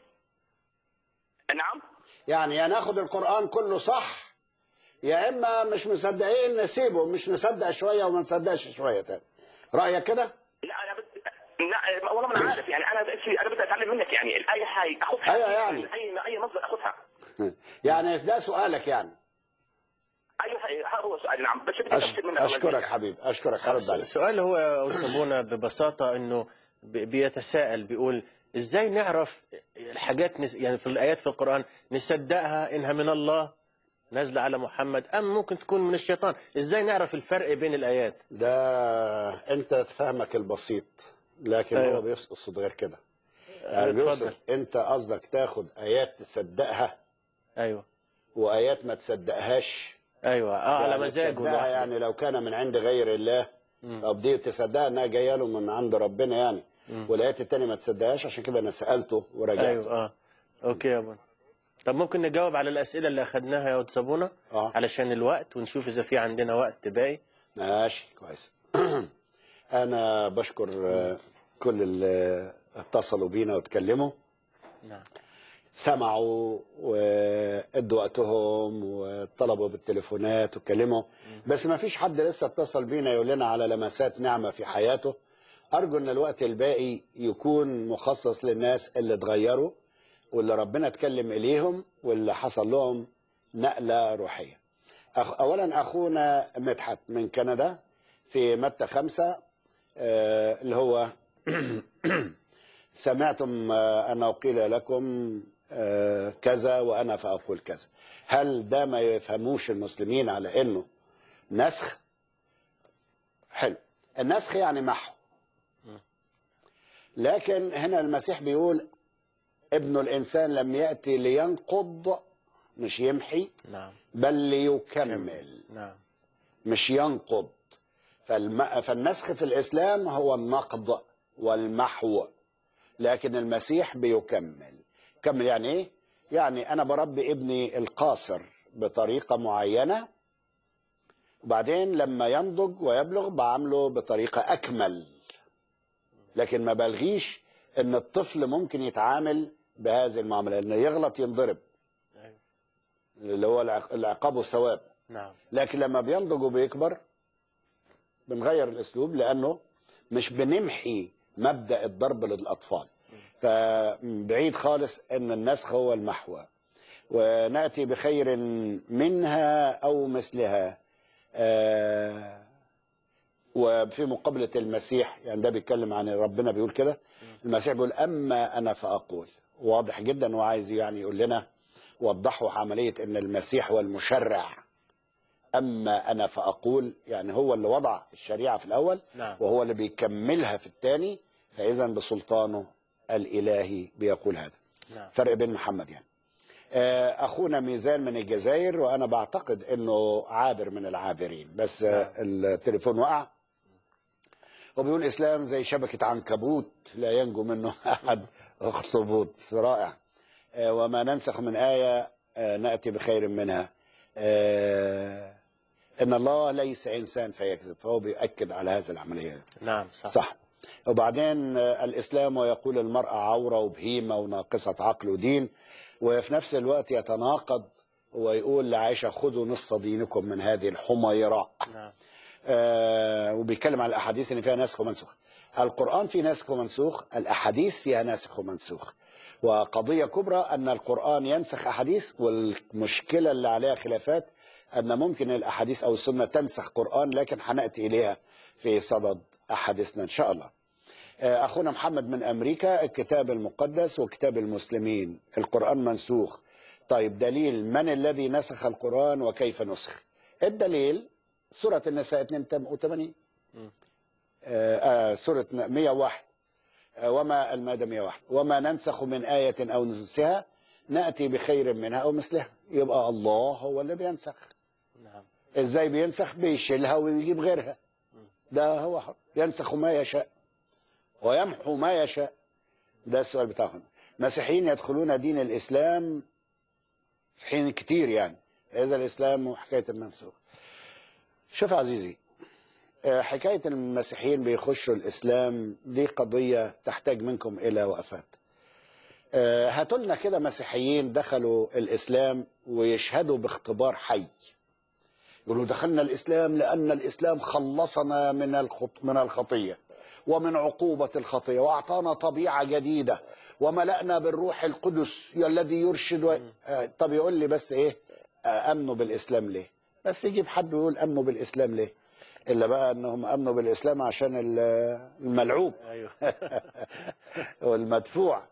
نعم يعني يا ناخذ القرآن كله صح يا اما مش مصدقين نسيبه، مش نصدق شويه وما نصدقش شويه تاني. رايك كده؟ لا انا والله ما انا عارف، يعني انا بدي اتعلم منك، يعني الايه هاي اخذها. ايوه يعني اي مصدر اخذها. يعني ده سؤالك يعني. ايوه هذا هو سؤالي. نعم بس بدي اتاكد منك. اشكرك حبيبي، اشكرك. هرد عليك. السؤال هو يا أستاذ ببساطه انه بيتساءل بيقول ازاي نعرف الحاجات يعني في الايات في القران نصدقها انها من الله نازله على محمد ام ممكن تكون من الشيطان؟ ازاي نعرف الفرق بين الايات؟ ده انت فهمك البسيط، لكن أيوة. هو بيقصد غير كده. يعني بيقصد انت قصدك تاخد ايات تصدقها ايوه وايات ما تصدقهاش. ايوه يعني على مزاجه. يعني لو كان من عند غير الله طب دي تصدقها انها جايه له من عند ربنا يعني. والايات الثانيه ما تصدقهاش، عشان كده انا سالته ورجعت. ايوه اوكي يا ابونا. طب ممكن نجاوب على الاسئله اللي اخذناها يا استاذ ابونا علشان الوقت ونشوف اذا في عندنا وقت باقي. ماشي كويس. انا بشكر كل اللي اتصلوا بينا واتكلموا. نعم. سمعوا وادوا وقتهم وطلبوا بالتليفونات واتكلموا، بس ما فيش حد لسه اتصل بينا يقول لنا على لمسات نعمه في حياته. ارجو ان الوقت الباقي يكون مخصص للناس اللي اتغيروا واللي ربنا اتكلم اليهم واللي حصل لهم نقله روحيه. اولا اخونا مدحت من كندا في متى 5 اللي هو سمعتم أنه قيل لكم كذا وأنا فأقول كذا. هل ده ما يفهموش المسلمين على أنه نسخ؟ حلو. النسخ يعني محو، لكن هنا المسيح بيقول ابن الإنسان لم يأتي لينقض مش يمحي. نعم. بل ليكمل. نعم. مش ينقض. فالنسخ في الإسلام هو النقض والمحو، لكن المسيح بيكمل. كمل يعني ايه؟ يعني انا بربي ابني القاصر بطريقه معينه، وبعدين لما ينضج ويبلغ بعمله بطريقه اكمل، لكن ما بلغيش ان الطفل ممكن يتعامل بهذه المعامله، انه يغلط ينضرب اللي هو العقاب والثواب. نعم. لكن لما بينضج وبيكبر بنغير الاسلوب، لانه مش بنمحي مبدأ الضرب للاطفال، فبعيد خالص ان النسخ هو المحور. ونأتي بخير منها او مثلها، وفي مقابلة المسيح، يعني ده بيتكلم عن ربنا بيقول كده، المسيح بيقول أما أنا فأقول. واضح جدا وعايز يعني يقول لنا وضحوا عملية ان المسيح هو المشرع. أما أنا فأقول، يعني هو اللي وضع الشريعة في الأول. نعم. وهو اللي بيكملها في الثاني، فإذا بسلطانه الإلهي بيقول هذا. نعم. فرق بين محمد يعني. أخونا ميزان من الجزائر، وأنا بعتقد أنه عابر من العابرين، بس التليفون وقع. وبيقول الإسلام زي شبكة عنكبوت لا ينجو منه أحد اخطبوط. رائع. وما ننسخ من آية نأتي بخير منها. إن الله ليس إنسان فيكذب، فهو بيؤكد على هذه العملية. نعم صح. صح. وبعدين الإسلام ويقول المرأة عورة وبهيمة وناقصة عقل ودين، وفي نفس الوقت يتناقض ويقول لعائشة خذوا نصف دينكم من هذه الحميراء. نعم. وبيتكلم عن الأحاديث إن فيها ناسخ ومنسوخ. القرآن فيه ناسخ ومنسوخ، الأحاديث فيها ناسخ ومنسوخ. وقضية كبرى أن القرآن ينسخ أحاديث، والمشكلة اللي عليها خلافات أن ممكن الأحاديث أو السنة تنسخ قرآن، لكن هنأتي إليها في صدد أحاديثنا إن شاء الله. أخونا محمد من أمريكا، الكتاب المقدس وكتاب المسلمين القرآن منسوخ. طيب دليل من الذي نسخ القرآن وكيف نسخ؟ الدليل سورة النساء 82، سورة 101، وما المادة 101، وما ننسخ من آية أو ننسها نأتي بخير منها أو مثلها. يبقى الله هو اللي بينسخ. نعم. إزاي بينسخ؟ بيشيلها ويجيب غيرها. ده هو ينسخ ما يشاء ويمحو ما يشاء. ده السؤال بتاعهم. مسيحيين يدخلون دين الإسلام في حين كتير، يعني إذا الإسلام وحكاية المنسوخ. شوف عزيزي، حكاية المسيحيين بيخشوا الإسلام دي قضية تحتاج منكم إلى وقفات. هاتوا لنا كده مسيحيين دخلوا الإسلام ويشهدوا باختبار حي، يقولوا دخلنا الإسلام لأن الإسلام خلصنا من الخطية ومن عقوبة الخطية، وأعطانا طبيعة جديدة، وملأنا بالروح القدس الذي يرشد. طب يقول لي بس إيه أمنوا بالإسلام ليه؟ بس يجيب حد يقول أمنوا بالإسلام ليه؟ إلا بقى أنهم أمنوا بالإسلام عشان الملعوب. أيوه. والمدفوع.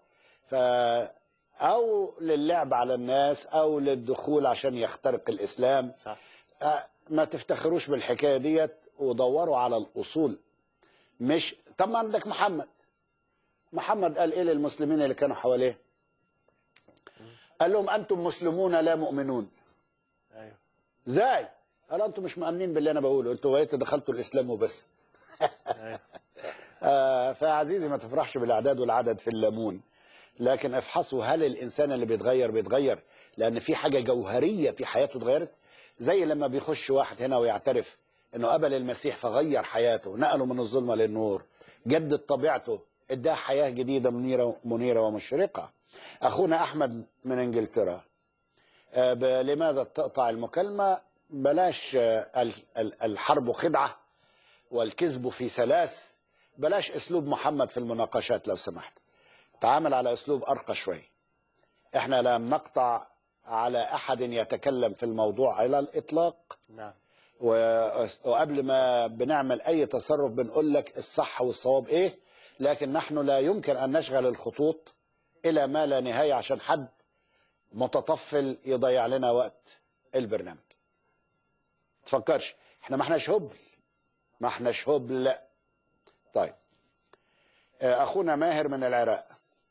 أو للعب على الناس أو للدخول عشان يخترق الإسلام. صح. ما تفتخروش بالحكاية ديت ودوروا على الأصول. مش طب ما عندك محمد قال إيه للمسلمين اللي كانوا حواليه؟ قال لهم أنتم مسلمون لا مؤمنون. أيوه. ازاي؟ قال أنتم مش مؤمنين باللي أنا بقوله، أنتوا بقيتوا دخلتوا الإسلام وبس. أيوه. فعزيزي ما تفرحش بالأعداد والعدد في الليمون، لكن افحصوا هل الإنسان اللي بيتغير لأن في حاجة جوهرية في حياته اتغيرت. زي لما بيخش واحد هنا ويعترف انه قبل المسيح فغير حياته، نقله من الظلمه للنور، جدد طبيعته، اداه حياه جديده منيره ومشرقه. اخونا احمد من انجلترا، لماذا تقطع المكالمه؟ بلاش الحرب خدعه والكذب في ثلاث. بلاش اسلوب محمد في المناقشات لو سمحت، تعامل على اسلوب ارقى شوي. احنا لم نقطع على احد يتكلم في الموضوع على الاطلاق. نعم. وقبل ما بنعمل اي تصرف بنقول لك الصح والصواب ايه، لكن نحن لا يمكن ان نشغل الخطوط الى ما لا نهايه عشان حد متطفل يضيع لنا وقت البرنامج. تفكرش احنا ما احناش هبل، لا. طيب اخونا ماهر من العراق،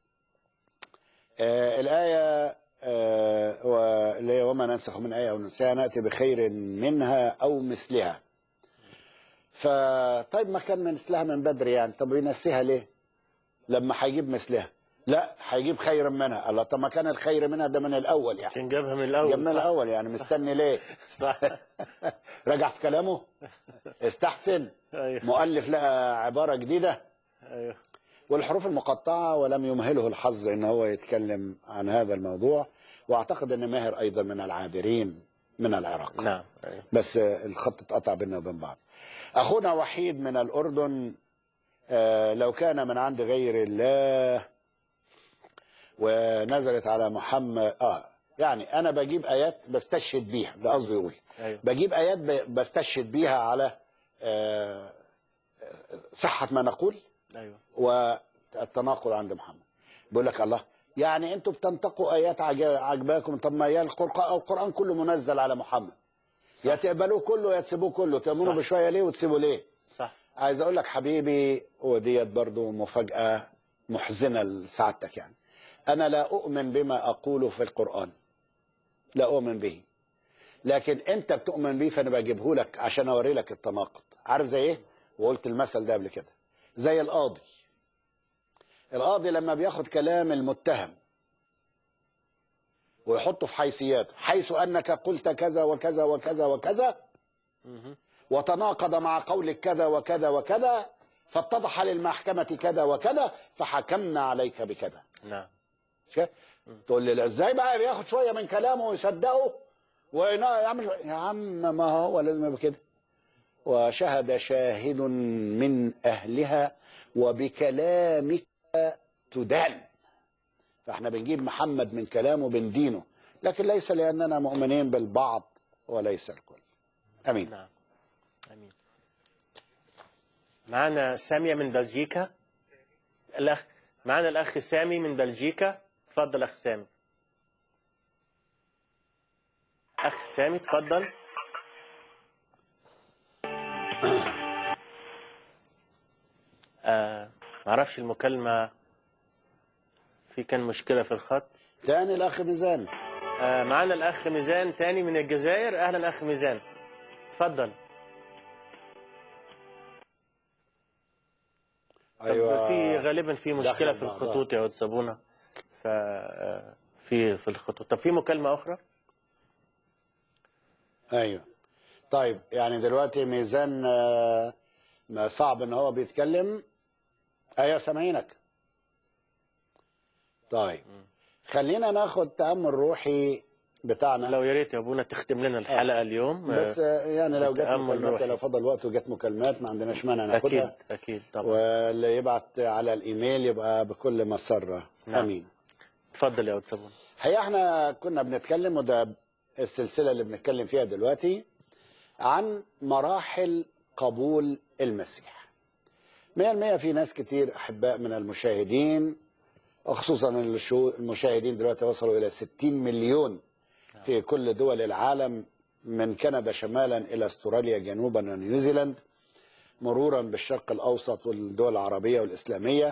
الايه وما ننسخ من آية أو ننساها نأتي بخير منها أو مثلها. فطيب ما كان مثلها من بدري يعني، طب ينسيها ليه لما هيجيب مثلها؟ لا هيجيب خير منها. الله، طب ما كان الخير منها ده من الأول يعني، كان جابها من الأول. جاب من الأول يعني، مستني ليه؟ صح. رجع في كلامه، استحسن. أيوه. مؤلف لها عبارة جديدة. أيوه. والحروف المقطعة ولم يمهله الحظ ان هو يتكلم عن هذا الموضوع، واعتقد ان ماهر ايضا من العابرين من العراق. نعم. بس الخط اتقطع بيننا وبين بعض. اخونا وحيد من الاردن، لو كان من عند غير الله ونزلت على محمد، يعني انا بجيب ايات بستشهد بيها، ده قصده يقول. أيوة. بجيب ايات بستشهد بيها على صحة ما نقول. ايوه. والتناقض عند محمد. بيقول لك الله، يعني انتوا بتنتقوا ايات عجباكم، طب ما هي القرآن كله منزل على محمد. صح. يا تقبلوه كله يا تسيبوه كله، تؤمنوا بشويه ليه وتسيبوا ليه؟ صح. عايز اقول لك حبيبي، وديت برضو مفاجأة محزنة لسعادتك، يعني انا لا اؤمن بما اقوله في القرآن، لا اؤمن به، لكن انت بتؤمن بيه فانا بجيبه لك عشان اوري لك التناقض. عارف زي ايه؟ وقلت المثل ده قبل كده، زي القاضي. القاضي لما بياخد كلام المتهم ويحطه في حيثياته، حيث انك قلت كذا وكذا وكذا وكذا وتناقض مع قولك كذا وكذا وكذا، فاتضح للمحكمة كذا وكذا فحكمنا عليك بكذا. نعم. تقول لي ازاي بقى بياخد شويه من كلامه ويصدقه يا عم ما هو لازم يبقى كده. وشهد شاهد من اهلها وبكلامك تدان. فاحنا بنجيب محمد من كلامه بندينه، لكن ليس لاننا مؤمنين بالبعض وليس الكل. امين. نعم. امين. معنا سامية من بلجيكا. معنا الاخ سامي من بلجيكا. تفضل اخ سامي. اخ سامي تفضل. معرفش المكالمة في كان مشكلة في الخط. تاني الاخ ميزان. معنا الاخ ميزان تاني من الجزائر. اهلا اخ ميزان تفضل. ايوه. في غالبا في مشكلة في الخطوط يا واتسابونا. في الخطوط. طب في مكالمة أخرى؟ أيوه. طيب يعني دلوقتي ميزان صعب إن هو بيتكلم. أيوه سامعينك. طيب خلينا ناخد تأمل روحي بتاعنا. لو يا ريت يا ابونا تختم لنا الحلقة اليوم. بس يعني لو جت مكالمات، لو فضل وقت وجت مكالمات ما عندناش مانع ناخدها. أكيد طبعا. واللي يبعت على الإيميل يبقى بكل مسرة. نعم. أمين. اتفضل يا واتسابون. الحقيقة احنا كنا بنتكلم، وده السلسلة اللي بنتكلم فيها دلوقتي، عن مراحل قبول المسيح. 100% في ناس كتير أحباء من المشاهدين، وخصوصا المشاهدين دلوقتي وصلوا إلى 60 مليون في كل دول العالم، من كندا شمالا إلى استراليا جنوبا ونيوزيلاند، مرورا بالشرق الأوسط والدول العربية والإسلامية.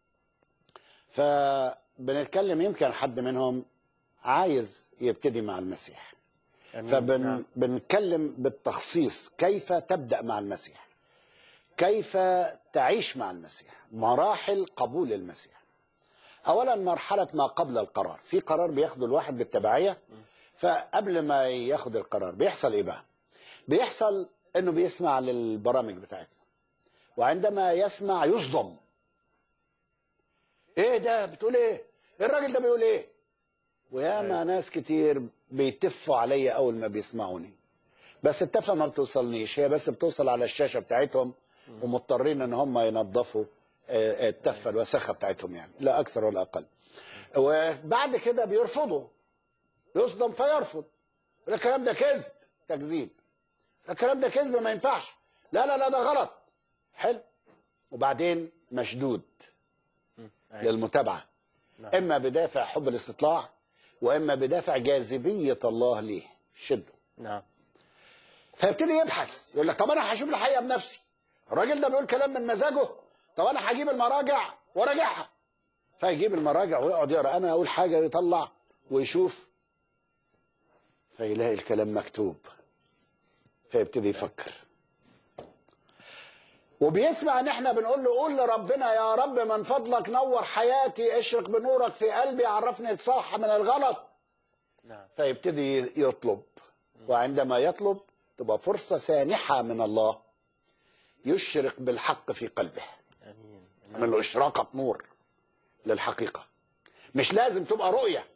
فبنتكلم يمكن حد منهم عايز يبتدي مع المسيح. فبنتكلم بالتخصيص كيف تبدأ مع المسيح، كيف تعيش مع المسيح، مراحل قبول المسيح. أولا مرحلة ما قبل القرار. في قرار بياخده الواحد بالتبعية، فقبل ما ياخد القرار بيحصل إيه بقى؟ بيحصل إنه بيسمع للبرامج بتاعتنا، وعندما يسمع يصدم. إيه ده بتقول إيه؟ الراجل ده بيقول إيه؟ وياما ناس كتير بيتفوا عليا أول ما بيسمعوني، بس التفة ما بتوصلنيش، هي بس بتوصل على الشاشة بتاعتهم، ومضطرين إن هم ينظفوا التفة الوسخة بتاعتهم، يعني لا أكثر ولا أقل. وبعد كده بيرفضوا، يصدم فيرفض. الكلام ده كذب، تكذيب، الكلام ده كذب ما ينفعش، لا لا لا ده غلط. حلو. وبعدين مشدود للمتابعة، إما بدافع حب الاستطلاع، وإما بدافع جاذبية الله ليه، شده. نعم. فيبتدي يبحث، يقول لك طب أنا هشوف الحقيقة بنفسي، الراجل ده بيقول كلام من مزاجه، طب أنا هجيب المراجع وراجعها. فيجيب المراجع ويقعد يقرأ، أنا أقول حاجة يطلع ويشوف، فيلاقي الكلام مكتوب، فيبتدي يفكر. وبيسمع ان احنا بنقول له قول لربنا يا رب من فضلك نور حياتي، اشرق بنورك في قلبي، عرفني الصح من الغلط. نعم. فيبتدي يطلب، وعندما يطلب تبقى فرصة سانحة من الله يشرق بالحق في قلبه. من له إشراقة نور للحقيقة. مش لازم تبقى رؤية،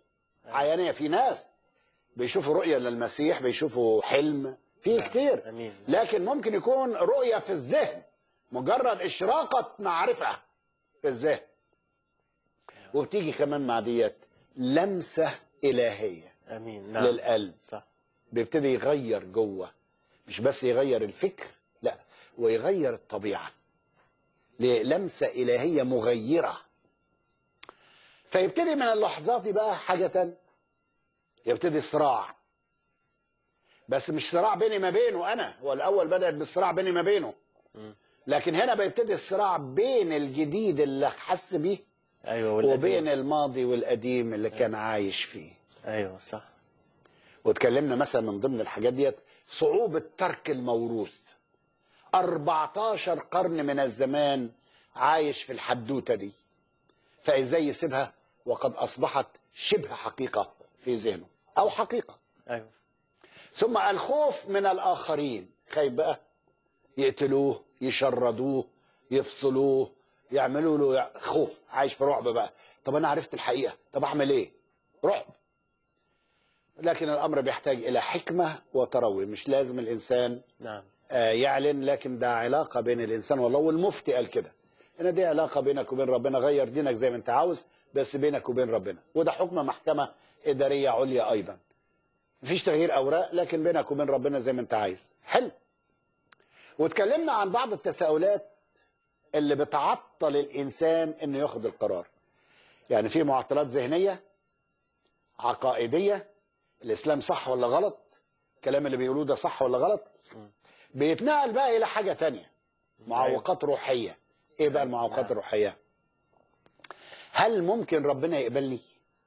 عيانية. في ناس بيشوفوا رؤية للمسيح، بيشوفوا حلم، في كتير. لكن ممكن يكون رؤية في الذهن، مجرد إشراقة معرفة في الذهن. وبتيجي كمان مع ديت لمسة إلهية للقلب. صح. بيبتدي يغير جوه، مش بس يغير الفكر، لا، ويغير الطبيعة للمسة إلهية مغيرة. فيبتدي من اللحظات دي بقى حاجة تانية، يبتدي صراع، بس مش صراع بيني ما بينه أنا، هو الأول بدأت بالصراع بيني ما بينه، لكن هنا بيبتدي الصراع بين الجديد اللي حس بيه وبين الماضي والقديم اللي كان عايش فيه. ايوه صح. واتكلمنا مثلا من ضمن الحاجات ديت صعوبة ترك الموروث. 14 قرن من الزمان عايش في الحدوتة دي، فازاي يسيبها وقد اصبحت شبه حقيقة في ذهنه او حقيقة. ايوه. ثم الخوف من الاخرين، خايف بقى يقتلوه، يشردوه، يفصلوه، يعملوا له خوف، عايش في رعب بقى. طب انا عرفت الحقيقة، طب اعمل ايه؟ رعب. لكن الامر بيحتاج الى حكمة وتروي، مش لازم الانسان يعلن، لكن ده علاقة بين الانسان والله. والمفتي قال كده، ان دي علاقة بينك وبين ربنا، غير دينك زي ما انت عاوز بس بينك وبين ربنا. وده حكم محكمة ادارية عليا ايضا، مفيش تغيير اوراق، لكن بينك وبين ربنا زي ما انت عايز. حلو. واتكلمنا عن بعض التساؤلات اللي بتعطل الانسان انه ياخد القرار. يعني في معطلات ذهنية، عقائدية، الاسلام صح ولا غلط، الكلام اللي بيقولوه ده صح ولا غلط. بيتنقل بقى الى حاجة تانية، معوقات روحية. ايه بقى المعوقات الروحية؟ هل ممكن ربنا يقبلني؟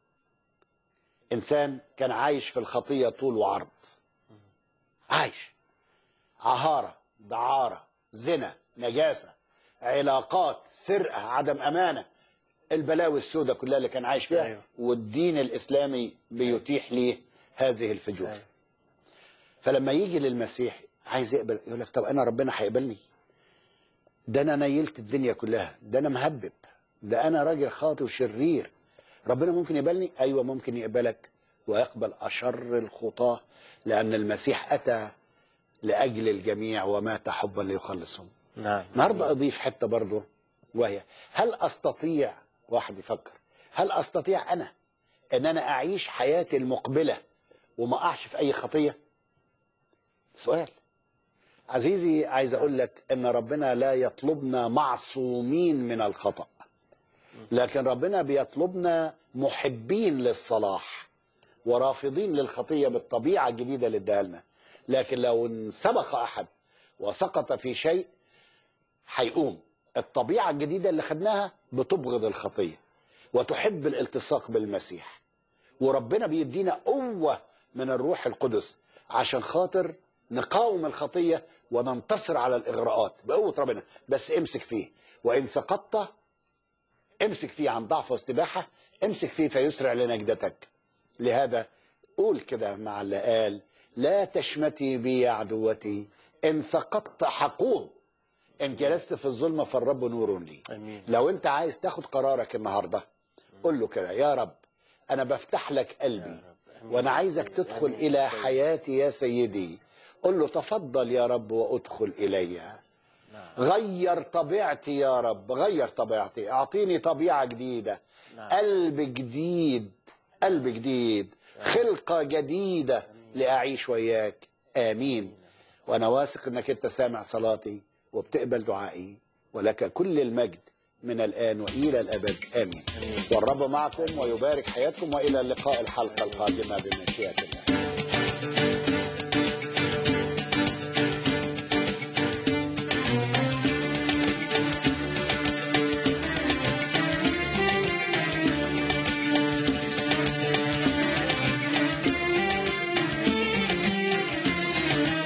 انسان كان عايش في الخطية طول وعرض، عايش عهارة، دعارة، زنا، نجاسة، علاقات، سرقة، عدم امانة، البلاوي السوداء كلها اللي كان عايش فيها. والدين الاسلامي بيتيح ليه هذه الفجور. فلما يجي للمسيح عايز يقبل، يقول لك طب انا ربنا هيقبلني؟ ده انا نيلت الدنيا كلها، ده انا مهبب، ده انا راجل خاطئ وشرير، ربنا ممكن يقبلني؟ ايوه ممكن يقبلك، ويقبل اشر الخطاه، لان المسيح اتى لاجل الجميع ومات حبا ليخلصهم. النهارده اضيف حته برضه، وهي هل استطيع، واحد يفكر، هل استطيع انا ان انا اعيش حياتي المقبله وما اقعش في اي خطيه؟ سؤال. عزيزي، عايز اقول لك ان ربنا لا يطلبنا معصومين من الخطأ، لكن ربنا بيطلبنا محبين للصلاح ورافضين للخطية بالطبيعة الجديدة اللي اداها لنا. لكن لو سبق احد وسقط في شيء هيقوم. الطبيعة الجديدة اللي خدناها بتبغض الخطية وتحب الالتصاق بالمسيح، وربنا بيدينا قوة من الروح القدس عشان خاطر نقاوم الخطية وننتصر على الإغراءات بقوة ربنا. بس امسك فيه، وإن سقطت امسك فيه عن ضعف واستباحة، امسك فيه فيسرع لنجدتك. لهذا قول كده مع اللي قال لا تشمتي بي يا عدوتي، إن سقطت حقوم، إن جلست في الظلمة فالرب نور لي. أمين. لو أنت عايز تاخد قرارك النهاردة قول له كده، يا رب أنا بفتح لك قلبي وأنا عايزك تدخل إلى حياتي يا سيدي. قل له تفضل يا رب وادخل إلي، غير طبيعتي يا رب، غير طبيعتي، اعطيني طبيعة جديدة، قلب جديد، قلب جديد، خلقة جديدة لأعيش وياك. آمين. وأنا واثق أنك أنت سامع صلاتي وبتقبل دعائي، ولك كل المجد من الآن وإلى الأبد. آمين. والرب معكم ويبارك حياتكم، وإلى اللقاء الحلقة القادمة بمشيئة الله.